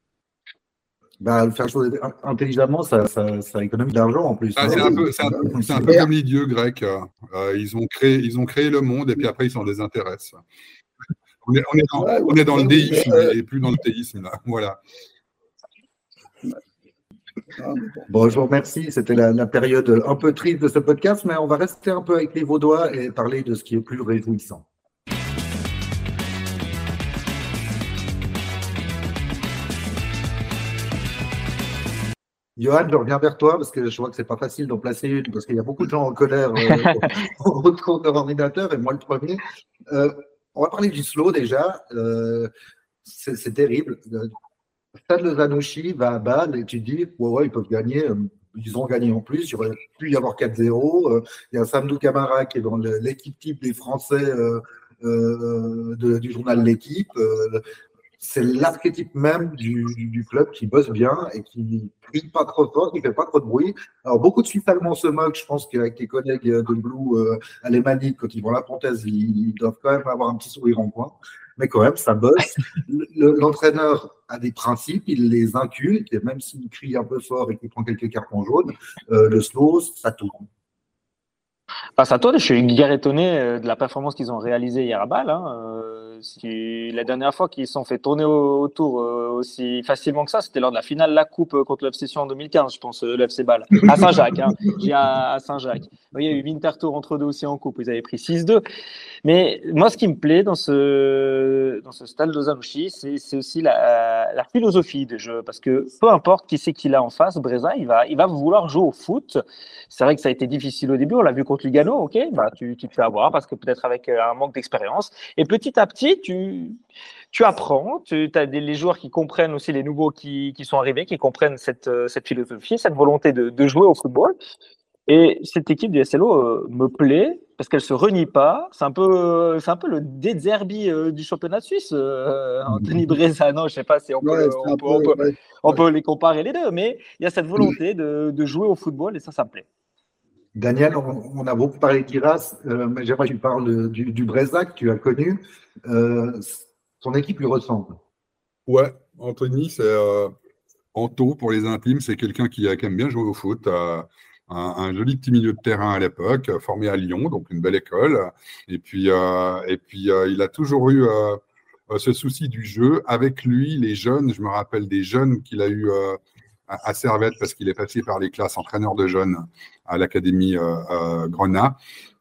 Bah, faire choses intelligemment, ça, ça, ça économise de l'argent en plus. Ah, hein. c'est un peu, c'est un, c'est un peu Et- comme les dieux grecs. Euh, ils, ont créé, ils ont créé le monde et puis après ils s'en désintéressent. On est, on est dans, Ouais, on est dans le ouais, déisme euh, et plus dans le théisme. Là. Voilà. Ah, mais bon. Bon, je vous remercie. C'était la, la période un peu triste de ce podcast, mais on va rester un peu avec les Vaudois et parler de ce qui est plus réjouissant. Johan, je reviens vers toi parce que je vois que c'est pas facile d'en placer une parce qu'il y a beaucoup de gens en colère euh, autour de leur ordinateur et moi le premier. Euh, on va parler du slow déjà. Euh, c'est, c'est terrible. Euh, Stade Lausanne-Ouchy va à Bâle et tu te dis, ouais, ouais, ils peuvent gagner. Ils ont gagné en plus. Il aurait pu y avoir quatre zéro. Euh, Il y a Samdou Camara qui est dans le- l'équipe type des Français euh, euh, de- du journal L'équipe. Euh, c'est l'archétype même du, du- du club qui bosse bien et qui ne crie pas trop fort, qui ne fait pas trop de bruit. Alors, beaucoup de Suisses allemands se moquent. Je pense qu'avec les collègues de Blue euh, alémaniques, quand ils vont à la Pontaise, ils, ils doivent quand même avoir un petit sourire en coin. Mais quand même, ça bosse. Le- l'entraîneur a des principes, il les inculque, et même s'il crie un peu fort et qu'il prend quelques cartons jaunes, euh, le slow, ça tourne. Face à toi, je suis guère étonné euh, de la performance qu'ils ont réalisée hier à Bâle. Hein. Euh, si- la dernière fois qu'ils se sont fait tourner au- autour euh, aussi facilement que ça, c'était lors de la finale de la Coupe euh, contre l'Obsession en deux mille quinze, je pense, euh, le F C Bâle. À Saint-Jacques, hein. J'ai à, à Saint-Jacques. Oui, il y a eu Winterthur entre deux aussi en Coupe, ils avaient pris six deux. Mais moi, ce qui me plaît dans ce, dans ce stade Lausanne-Ouchy, c'est, c'est aussi la, la philosophie de jeu. Parce que peu importe qui c'est qu'il a en face, Breza, il va, il va vouloir jouer au foot. C'est vrai que ça a été difficile au début, on l'a vu contre Lugano, ok, bah, tu, tu te fais avoir parce que peut-être avec un manque d'expérience. Et petit à petit, tu, tu apprends, tu as des, les joueurs qui comprennent aussi, les nouveaux qui, qui sont arrivés, qui comprennent cette, cette philosophie, cette volonté de, de jouer au football. Et cette équipe du S L O euh, me plaît parce qu'elle se renie pas. C'est un peu, c'est un peu le Dezerbi euh, du championnat suisse. Euh, Anthony Breza, non, je sais pas si on peut, Ouais, le- c'est on un peut, peu- on peut, ouais. on peut les comparer les deux, mais il y a cette volonté de, de jouer au football et ça, ça me plaît. Daniel, on, on a beaucoup parlé d'Iras, euh, mais j'aimerais que tu parles du, du Breza que tu as connu. Euh, son équipe lui ressemble. Ouais, Anthony, c'est euh, Anto pour les intimes, c'est quelqu'un qui, qui aime bien jouer au foot. euh, un, un joli petit milieu de terrain à l'époque, euh, formé à Lyon, donc une belle école. Et puis, euh, et puis euh, il a toujours eu euh, euh, ce souci du jeu. Avec lui, les jeunes, je me rappelle des jeunes qu'il a eu euh, à, à Servette, parce qu'il est passé par les classes entraîneur de jeunes à l'Académie euh, euh, Grenat.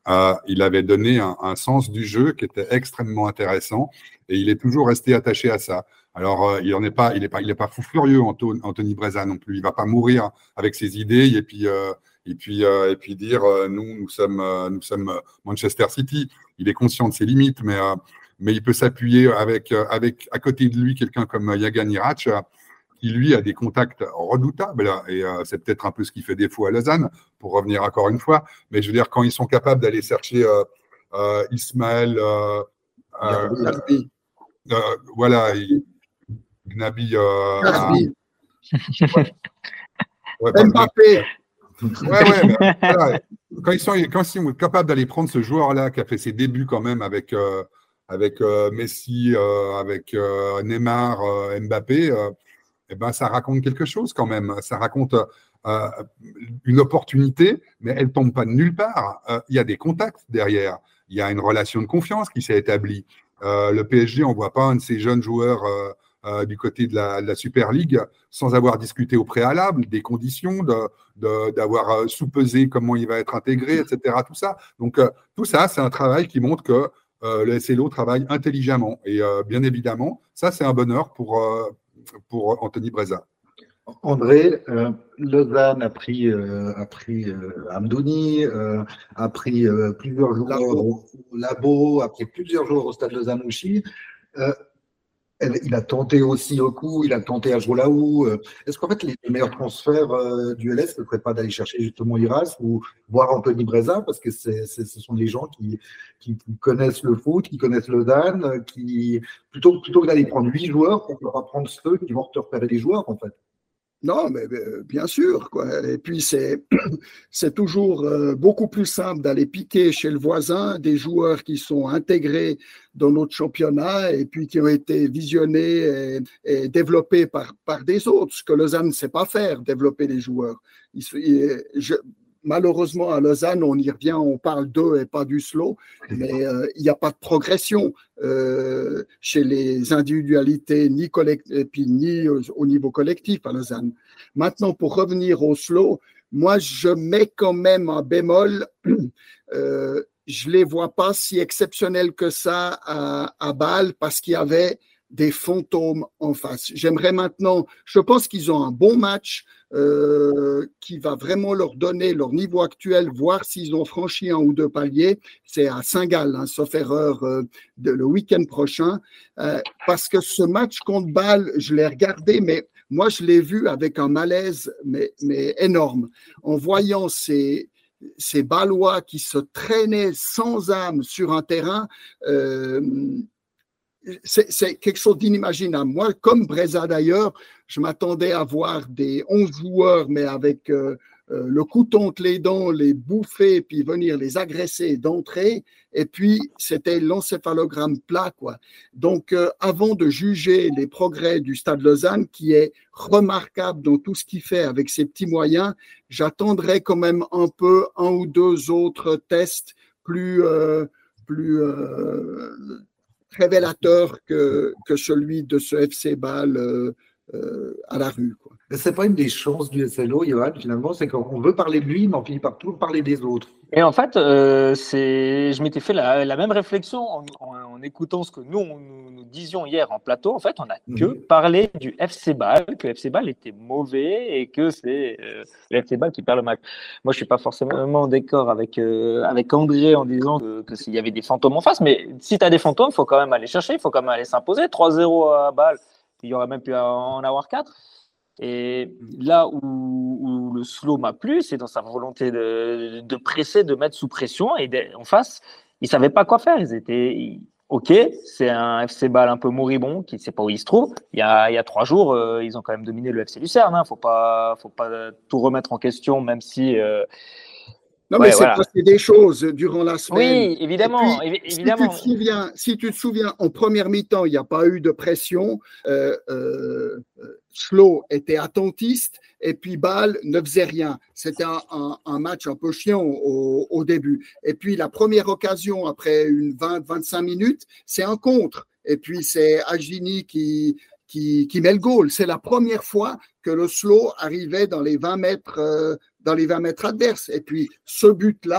euh, il avait donné un, un sens du jeu qui était extrêmement intéressant et il est toujours resté attaché à ça. Alors, euh, il n'en est pas, il est pas, il est pas fou furieux, Anto- Anthony Breza non plus. Il va pas mourir avec ses idées et puis, euh, et puis, euh, et puis dire euh, nous, nous sommes, euh, nous sommes Manchester City. Il est conscient de ses limites, mais, euh, mais il peut s'appuyer avec, euh, avec à côté de lui quelqu'un comme Yagan Irac, euh, qui lui a des contacts redoutables et euh, c'est peut-être un peu ce qui fait défaut à Lausanne, pour revenir encore une fois. Mais je veux dire, quand ils sont capables d'aller chercher euh, euh, Ismaël, euh, euh, Garbi. euh, voilà. Il, Gnabi. Euh, Garbi. ouais. Ouais, pas Mbappé. Ouais, ouais, mais, voilà. Quand ils sont, quand ils sont capables d'aller prendre ce joueur-là qui a fait ses débuts quand même avec, euh, avec euh, Messi, euh, avec euh, Neymar, euh, Mbappé, euh, eh ben, ça raconte quelque chose quand même. Ça raconte euh, une opportunité, mais elle ne tombe pas de nulle part. Euh, il y a des contacts derrière. Il y a une relation de confiance qui s'est établie. Euh, le P S G, on ne voit pas un de ces jeunes joueurs euh, euh, du côté de la, de la Super League sans avoir discuté au préalable des conditions, de, de, d'avoir euh, sous-pesé comment il va être intégré, et cetera. Tout ça. Donc, euh, tout ça, c'est un travail qui montre que euh, le S L O travaille intelligemment. Et euh, bien évidemment, ça, c'est un bonheur pour, euh, pour Anthony Breza. André, euh, Lausanne a pris, euh, a pris euh, Amdouni, euh, a pris euh, plusieurs joueurs au, au Labo, a pris plusieurs joueurs au Stade Lausanne Ouchy. Euh, elle, il a tenté aussi au coup, il a tenté à Jolaou. Euh, est-ce qu'en fait les meilleurs transferts euh, du L S ne seraient pas d'aller chercher justement Iras ou voir Anthony Breza, parce que c'est, c'est, ce sont des gens qui, qui, qui connaissent le foot, qui connaissent Lausanne, qui plutôt, plutôt que d'aller prendre huit joueurs, on peut pas prendre ceux qui vont te repérer les joueurs en fait. Non, mais bien sûr, quoi. Et puis, c'est, c'est toujours euh, beaucoup plus simple d'aller piquer chez le voisin des joueurs qui sont intégrés dans notre championnat et puis qui ont été visionnés et, et développés par, par des autres, ce que Lausanne ne sait pas faire, développer les joueurs. Il, il, je, Malheureusement, à Lausanne, on y revient, on parle d'eux et pas du slow, mais euh, il n'y a pas de progression euh, chez les individualités, ni, collect- et puis, ni au, au niveau collectif à Lausanne. Maintenant, pour revenir au slow, moi, je mets quand même un bémol. Euh, je ne les vois pas si exceptionnels que ça à, à Bâle parce qu'il y avait des fantômes en face. J'aimerais maintenant, je pense qu'ils ont un bon match euh, qui va vraiment leur donner leur niveau actuel, voir s'ils ont franchi un ou deux paliers. C'est à Saint-Gall, hein, sauf erreur, euh, de, le week-end prochain. Euh, parce que ce match contre Bâle, je l'ai regardé, mais moi, je l'ai vu avec un malaise mais, mais énorme. En voyant ces, ces Bâlois qui se traînaient sans âme sur un terrain, euh, C'est, c'est quelque chose d'inimaginable. Moi, comme Breza d'ailleurs, je m'attendais à voir des onze joueurs, mais avec euh, euh, le couteau entre les dents, les bouffer, puis venir les agresser d'entrée. Et puis, c'était l'encéphalogramme plat, quoi. Donc, euh, avant de juger les progrès du Stade Lausanne, qui est remarquable dans tout ce qu'il fait avec ses petits moyens, j'attendrai quand même un peu un ou deux autres tests plus... Euh, plus euh, révélateur que, que celui de ce F C Bâle euh, euh, à la rue, quoi. Mais c'est pas une des chances du S L O, Johan, finalement, c'est qu'on veut parler de lui, mais on finit par toujours parler des autres. Et en fait, euh, c'est, je m'étais fait la, la même réflexion en, en, en écoutant ce que nous, on, nous, nous disions hier en plateau. En fait, on n'a que mmh. parlé du F C Bâle, que le F C Bâle était mauvais et que c'est euh, le F C Bâle qui perd le match. Moi, je suis pas forcément d'accord avec euh, avec André en disant que, que s'il y avait des fantômes en face, mais si tu as des fantômes, il faut quand même aller chercher, il faut quand même aller s'imposer. trois zéro à Bâle, il y aurait même pu en avoir quatre. Et là où, où le slow m'a plu, c'est dans sa volonté de, de presser, de mettre sous pression. Et de, en face, ils ne savaient pas quoi faire. Ils étaient OK, c'est un F C Bâle un peu moribond qui ne sait pas où il se trouve. Il y a, il y a trois jours, euh, ils ont quand même dominé le F C Lucerne. Il hein. ne faut pas, faut pas tout remettre en question, même si. Euh, Non, ouais, mais c'est voilà. Passé des choses durant la semaine. Oui, évidemment. Puis, évidemment. Si, tu te souviens, si tu te souviens, en première mi-temps, il n'y a pas eu de pression. Euh, euh, Slow était attentiste et puis Bâle ne faisait rien. C'était un, un, un match un peu chiant au, au début. Et puis la première occasion, après une vingt à vingt-cinq minutes, c'est un contre. Et puis c'est Agini qui, qui, qui met le goal. C'est la première fois que le Slow arrivait dans les vingt mètres, euh, dans les vingt mètres adverses. Et puis ce but-là,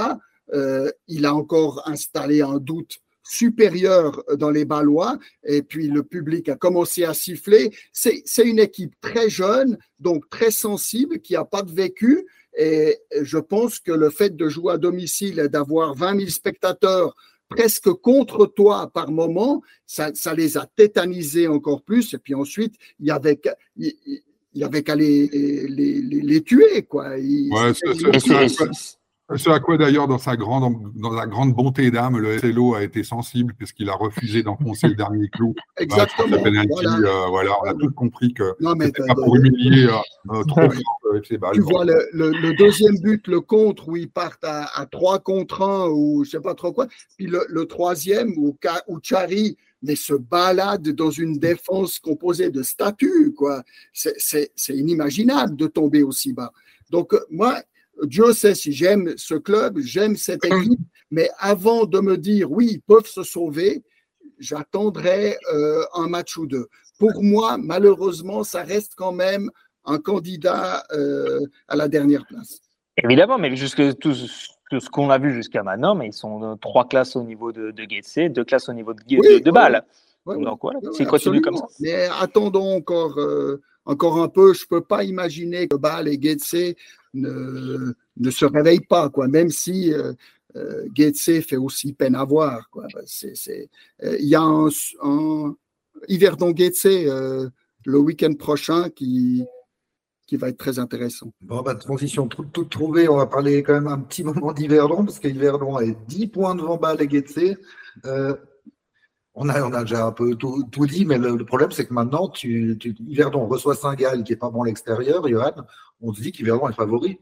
euh, il a encore installé un doute supérieur dans les Balois, et puis le public a commencé à siffler. C'est, c'est une équipe très jeune, donc très sensible, qui n'a pas de vécu, et je pense que le fait de jouer à domicile et d'avoir vingt mille spectateurs presque contre toi par moment, ça, ça les a tétanisés encore plus, et puis ensuite, il y avait, il, il y avait qu'à les, les, les, les tuer, quoi. Il, ouais, c'est, c'est, c'est, c'est, Ce à quoi d'ailleurs, dans sa grande, dans la grande bonté d'âme, le S L O a été sensible puisqu'il a refusé d'enfoncer le dernier clou. Exactement. Bah, penalty, voilà. Euh, voilà, on a tous compris que non, mais c'était pas pour humilier euh, trop avec ses balles. Tu vois le, le, le deuxième but, le contre, où ils partent à, à trois contre un ou je sais pas trop quoi. Puis le, le troisième où, où Chari mais se balade dans une défense composée de statues, quoi. C'est, c'est, c'est inimaginable de tomber aussi bas. Donc moi. Dieu sait si j'aime ce club, j'aime cette équipe, mais avant de me dire oui, ils peuvent se sauver, j'attendrai euh, un match ou deux. Pour moi, malheureusement, ça reste quand même un candidat euh, à la dernière place. Évidemment, mais jusque tout, tout ce qu'on a vu jusqu'à maintenant, mais ils sont trois classes au niveau de, de Getse, deux classes au niveau de, oui, de, de ouais, Bâle. Ouais, Donc voilà, ouais, s'ils continuent comme ça. Mais attendons encore, euh, encore un peu. Je ne peux pas imaginer que Bâle et Getse ne, ne se réveillent pas, quoi, même si euh, euh, Getse fait aussi peine à voir. Quoi. C'est, c'est, euh, il y a un, un Yverdon-Getse euh, le week-end prochain qui, qui va être très intéressant. Bon, bah, transition toute, toute trouvée. On va parler quand même un petit moment d'Yverdon, parce qu'Yverdon est dix points devant Bâle et Getse. Euh, On a, on a déjà un peu tout, tout dit, mais le, le problème, c'est que maintenant, tu, tu, Yverdon reçoit Saint-Gall, qui n'est pas bon à l'extérieur. Johan, on se dit qu'Yverdon est favori.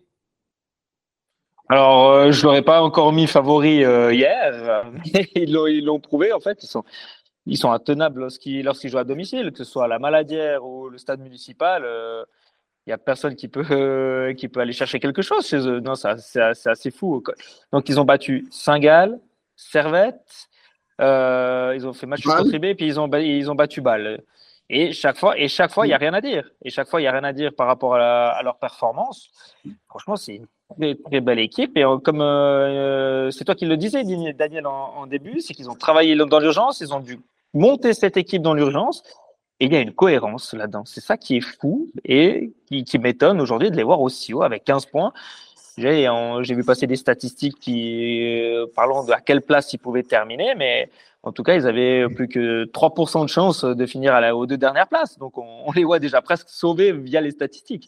Alors, euh, je ne l'aurais pas encore mis favori euh, hier, mais ils l'ont, ils l'ont prouvé. En fait, ils sont, ils sont intenables lorsqu'ils, lorsqu'ils jouent à domicile, que ce soit à la Maladière ou le stade municipal. Il euh, n'y a personne qui peut, euh, qui peut aller chercher quelque chose chez eux. Non, c'est, c'est, c'est assez fou. Donc, ils ont battu Saint-Gall, Servette. Euh, ils ont fait match contre I B, puis ils ont, ils ont battu Bâle. Et chaque fois, et chaque fois, il n'y a rien à dire. Et chaque fois, il n'y a rien à dire par rapport à, la, à leur performance. Franchement, c'est une très, très belle équipe. Et comme euh, c'est toi qui le disais, Daniel, en, en début, c'est qu'ils ont travaillé dans l'urgence, ils ont dû monter cette équipe dans l'urgence. Et il y a une cohérence là-dedans. C'est ça qui est fou et qui, qui m'étonne aujourd'hui de les voir aussi haut avec quinze points. J'ai, j'ai vu passer des statistiques qui euh, parlant de à quelle place ils pouvaient terminer, mais en tout cas, ils avaient plus que trois pour cent de chance de finir à la, aux deux dernières places. Donc, on, on les voit déjà presque sauvés via les statistiques.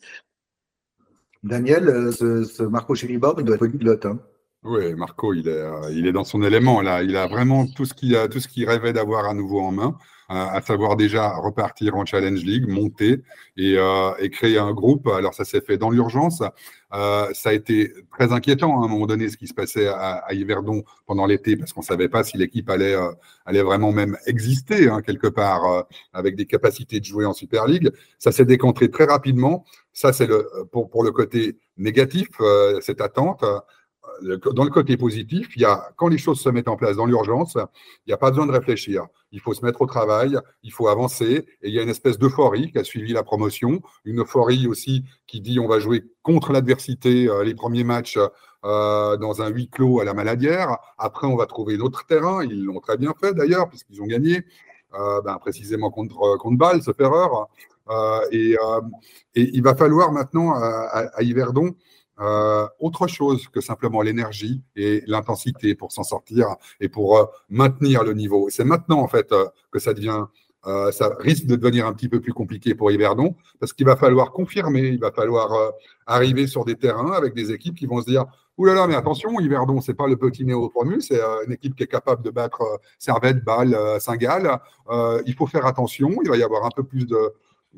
Daniel, ce, ce Marco Schellibaum, il doit être polyglotte. Hein. Oui, Marco, il est, il est dans son élément là. Il a vraiment tout ce qu'il a, tout ce qu'il rêvait d'avoir à nouveau en main, à savoir déjà repartir en Challenge League, monter et, euh, et créer un groupe. Alors ça s'est fait dans l'urgence. Euh, ça a été très inquiétant hein, à un moment donné ce qui se passait à, à Yverdon pendant l'été parce qu'on savait pas si l'équipe allait, euh, allait vraiment même exister hein, quelque part euh, avec des capacités de jouer en Super League. Ça s'est décanté très rapidement. Ça c'est le pour pour le côté négatif, euh, cette attente. Dans le côté positif, il y a, quand les choses se mettent en place dans l'urgence, il n'y a pas besoin de réfléchir. Il faut se mettre au travail, il faut avancer, et il y a une espèce d'euphorie qui a suivi la promotion, une euphorie aussi qui dit on va jouer contre l'adversité euh, les premiers matchs euh, dans un huis clos à la Maladière. Après, on va trouver notre terrain. Ils l'ont très bien fait d'ailleurs, puisqu'ils ont gagné, euh, ben, précisément contre, contre Bâle, sauf erreur. Euh, et, euh, et il va falloir maintenant à, à, à Yverdon Euh, autre chose que simplement l'énergie et l'intensité pour s'en sortir et pour euh, maintenir le niveau. C'est maintenant en fait euh, que ça devient, euh, ça risque de devenir un petit peu plus compliqué pour Yverdon parce qu'il va falloir confirmer, il va falloir euh, arriver sur des terrains avec des équipes qui vont se dire ouh là là mais attention Yverdon c'est pas le petit néo promu, c'est euh, une équipe qui est capable de battre euh, Servette, Bâle, euh, Saint-Gall. Euh, il faut faire attention, il va y avoir un peu plus de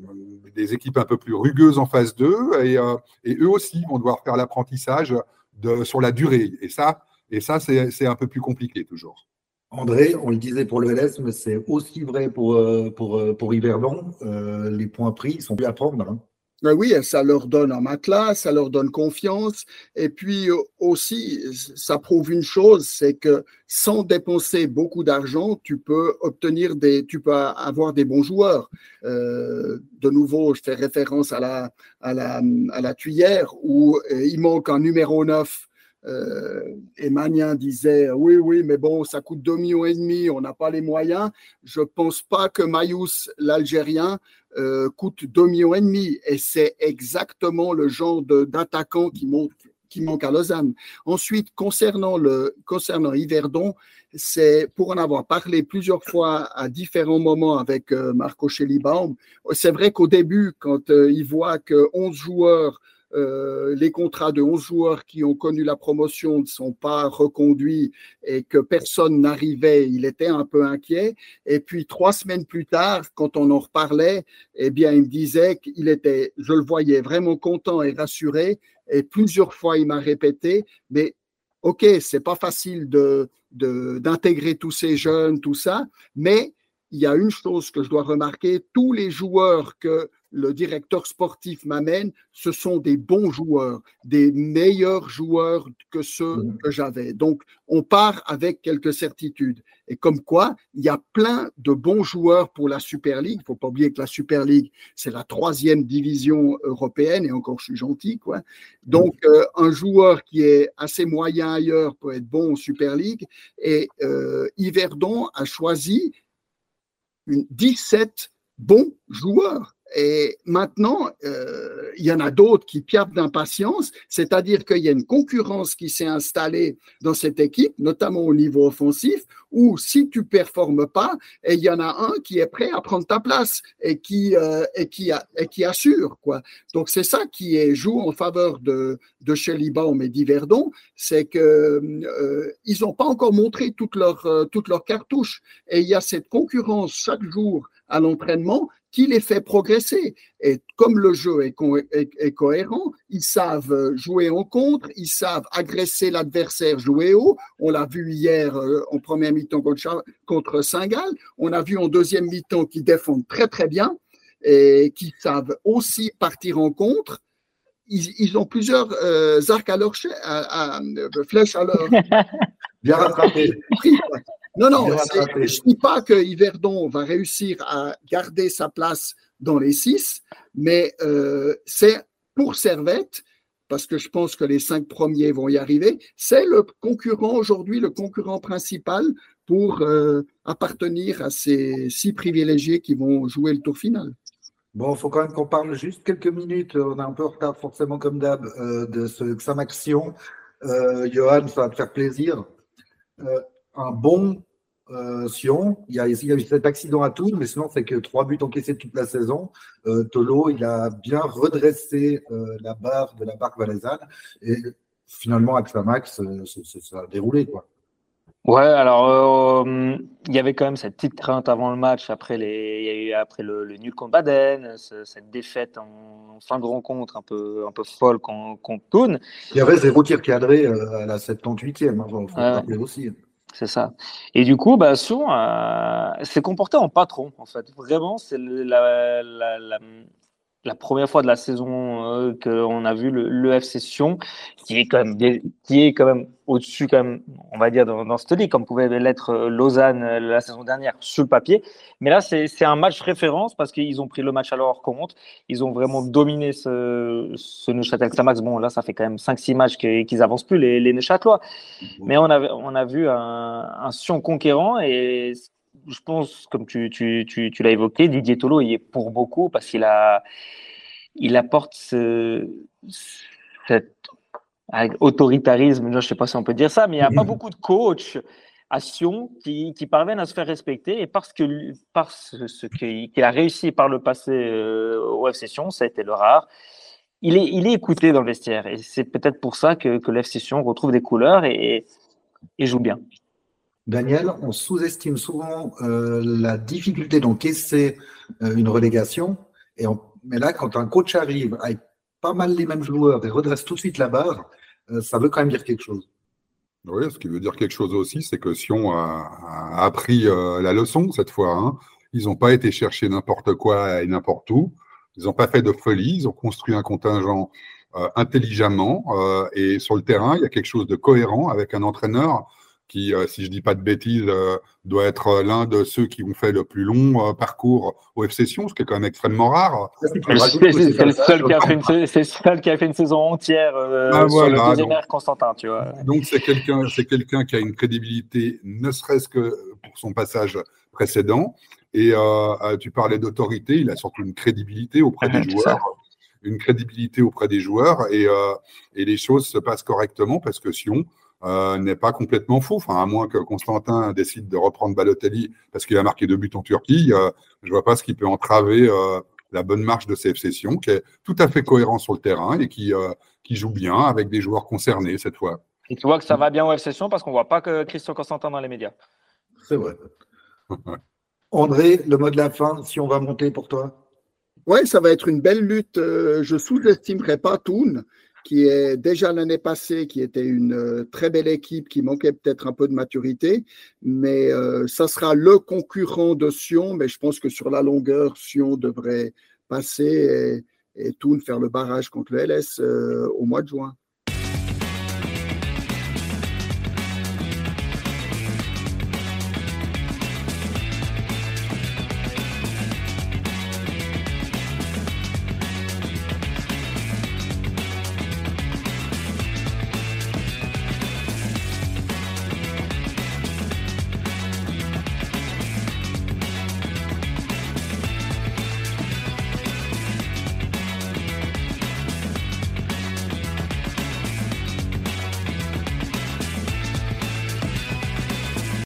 des équipes un peu plus rugueuses en phase deux et, euh, et eux aussi vont devoir faire l'apprentissage de, sur la durée. Et ça, et ça c'est, c'est un peu plus compliqué toujours. André, on le disait pour le L S, mais c'est aussi vrai pour, pour, pour Yverdon. Euh, les points pris, ils sont plus à prendre. Hein. Ben oui, ça leur donne un matelas, ça leur donne confiance. Et puis aussi, ça prouve une chose, c'est que sans dépenser beaucoup d'argent, tu peux obtenir des, tu peux avoir des bons joueurs. Euh, de nouveau, je fais référence à la, à la, à la Tuyère où il manque un numéro neuf euh, et Magnin disait oui, oui, mais bon, ça coûte deux millions et demi, on n'a pas les moyens. Je ne pense pas que Mayous, l'Algérien, euh, coûte deux millions et demi. Et c'est exactement le genre de, d'attaquant qui monte. qui manque à Lausanne. Ensuite, concernant, le, concernant Yverdon, c'est pour en avoir parlé plusieurs fois à différents moments avec euh, Marco Schellibaum, c'est vrai qu'au début, quand euh, il voit que onze joueurs, euh, les contrats de onze joueurs qui ont connu la promotion ne sont pas reconduits et que personne n'arrivait, il était un peu inquiet. Et puis, trois semaines plus tard, quand on en reparlait, eh bien, il me disait qu'il était, je le voyais vraiment content et rassuré. Et plusieurs fois, il m'a répété, mais OK, c'est pas facile de, de, d'intégrer tous ces jeunes, tout ça, mais il y a une chose que je dois remarquer, tous les joueurs que le directeur sportif m'amène, ce sont des bons joueurs, des meilleurs joueurs que ceux que j'avais. Donc, on part avec quelques certitudes. Et comme quoi, il y a plein de bons joueurs pour la Super League. Il ne faut pas oublier que la Super League, c'est la troisième division européenne, et encore, je suis gentil, quoi. Donc, euh, un joueur qui est assez moyen ailleurs peut être bon en Super League. Et euh, Yverdon a choisi une dix-sept bons joueurs. Et maintenant, euh, il y en a d'autres qui piaffent d'impatience, c'est-à-dire qu'il y a une concurrence qui s'est installée dans cette équipe, notamment au niveau offensif, où si tu ne performes pas, et il y en a un qui est prêt à prendre ta place et qui, euh, et qui, a, et qui assure, quoi. Donc, c'est ça qui est, joue en faveur de, de Schellibaum et d'Yverdon, c'est qu'ils euh, n'ont pas encore montré toutes leurs euh, toutes leurs cartouches. Et il y a cette concurrence chaque jour à l'entraînement qui les fait progresser. Et comme le jeu est, co- est, est cohérent, ils savent jouer en contre, ils savent agresser l'adversaire, jouer haut. On l'a vu hier euh, en première mi-temps contre, contre Saint-Gall. On a vu en deuxième mi-temps qu'ils défendent très, très bien et qu'ils savent aussi partir en contre. Ils, ils ont plusieurs euh, arcs à leur cha- à, à, flèches à leur... Bien rattrapé. Non, non, je ne dis pas que Yverdon va réussir à garder sa place dans les six, mais euh, c'est pour Servette, parce que je pense que les cinq premiers vont y arriver, c'est le concurrent aujourd'hui, le concurrent principal pour euh, appartenir à ces six privilégiés qui vont jouer le tour final. Bon, il faut quand même qu'on parle juste quelques minutes, on est un peu en retard forcément comme d'hab, euh, de ce Xamaxion. Euh, Johan, ça va te faire plaisir. Euh, un bon euh, Sion, il y, a, il y a eu cet accident à Toul, mais sinon c'est que trois buts encaissés toute la saison. Euh, Tolo, il a bien redressé euh, la barre de la barque valaisanne et finalement avec Xamax, euh, ça a déroulé, quoi. Ouais, alors euh, il y avait quand même cette petite crainte avant le match, après, les, il y a eu, après le, le nul contre Baden, ce, cette défaite en, en fin de rencontre un peu, un peu folle contre, contre Thun. Il y avait zéro tir cadré euh, à la soixante-dix-huitième, il hein, faut ouais, le rappeler aussi. C'est ça. Et du coup, bah, Sion euh, s'est comporté en patron, en fait. Vraiment, c'est la, la, la, la première fois de la saison euh, qu'on a vu le, le F C Sion, qui est quand même, qui est quand même au-dessus, quand même, on va dire, dans, dans cette ligue, comme pouvait l'être Lausanne euh, la saison dernière sur le papier. Mais là, c'est, c'est un match référence parce qu'ils ont pris le match à leur compte. Ils ont vraiment dominé ce, ce Neuchâtel Xamax. Bon, là, ça fait quand même cinq six matchs qu'ils, qu'ils avancent plus, les, les Neuchâtelois. Mais on a, on a vu un, un Sion conquérant et je pense, comme tu, tu, tu, tu l'as évoqué, Didier Tolo y est pour beaucoup parce qu'il a, il apporte ce, cet autoritarisme, je ne sais pas si on peut dire ça, mais il n'y a pas beaucoup de coachs à Sion qui, qui parviennent à se faire respecter et parce que parce ce qu'il a réussi par le passé euh, au F C Sion, ça a été le rare. Il est, il est écouté dans le vestiaire et c'est peut-être pour ça que, que l'F C Sion retrouve des couleurs et, et joue bien. Daniel, on sous-estime souvent euh, la difficulté d'encaisser euh, une relégation. Et on, mais là, quand un coach arrive avec pas mal les mêmes joueurs et redresse tout de suite la barre, euh, ça veut quand même dire quelque chose. Oui, ce qui veut dire quelque chose aussi, c'est que Sion a, a appris euh, la leçon cette fois. Hein. Ils n'ont pas été chercher n'importe quoi et n'importe où. Ils n'ont pas fait de folie. Ils ont construit un contingent euh, intelligemment. Euh, et sur le terrain, il y a quelque chose de cohérent avec un entraîneur qui, euh, si je dis pas de bêtises, euh, doit être l'un de ceux qui ont fait le plus long euh, parcours au F C Sion, ce qui est quand même extrêmement rare. C'est le seul qui a fait une, c'est le seul qui a fait une saison entière euh, Ah, sur voilà, le deuxième donc- air, Constantin, tu vois. Donc c'est quelqu'un, c'est quelqu'un qui a une crédibilité, ne serait-ce que pour son passage précédent. Et euh, euh, tu parlais d'autorité, il a surtout une crédibilité auprès des C'est joueurs, ça. une crédibilité auprès des joueurs, et, euh, et les choses se passent correctement parce que Sion euh, n'est pas complètement fou. Enfin, à moins que Constantin décide de reprendre Balotelli parce qu'il a marqué deux buts en Turquie, euh, je vois pas ce qui peut entraver euh, la bonne marche de C F C Sion, qui est tout à fait cohérent sur le terrain et qui, euh, qui joue bien avec des joueurs concernés cette fois. Et tu vois que ça va bien au F C Sion parce qu'on voit pas que Christian Constantin dans les médias. C'est vrai. André, le mot de la fin, si on va monter pour toi. Oui, ça va être une belle lutte. Euh, Je sous-estimerai pas Thun, qui est déjà l'année passée, qui était une euh, très belle équipe, qui manquait peut-être un peu de maturité, mais euh, ça sera le concurrent de Sion, mais je pense que sur la longueur, Sion devrait passer et, et Thun faire le barrage contre le L S euh, au mois de juin.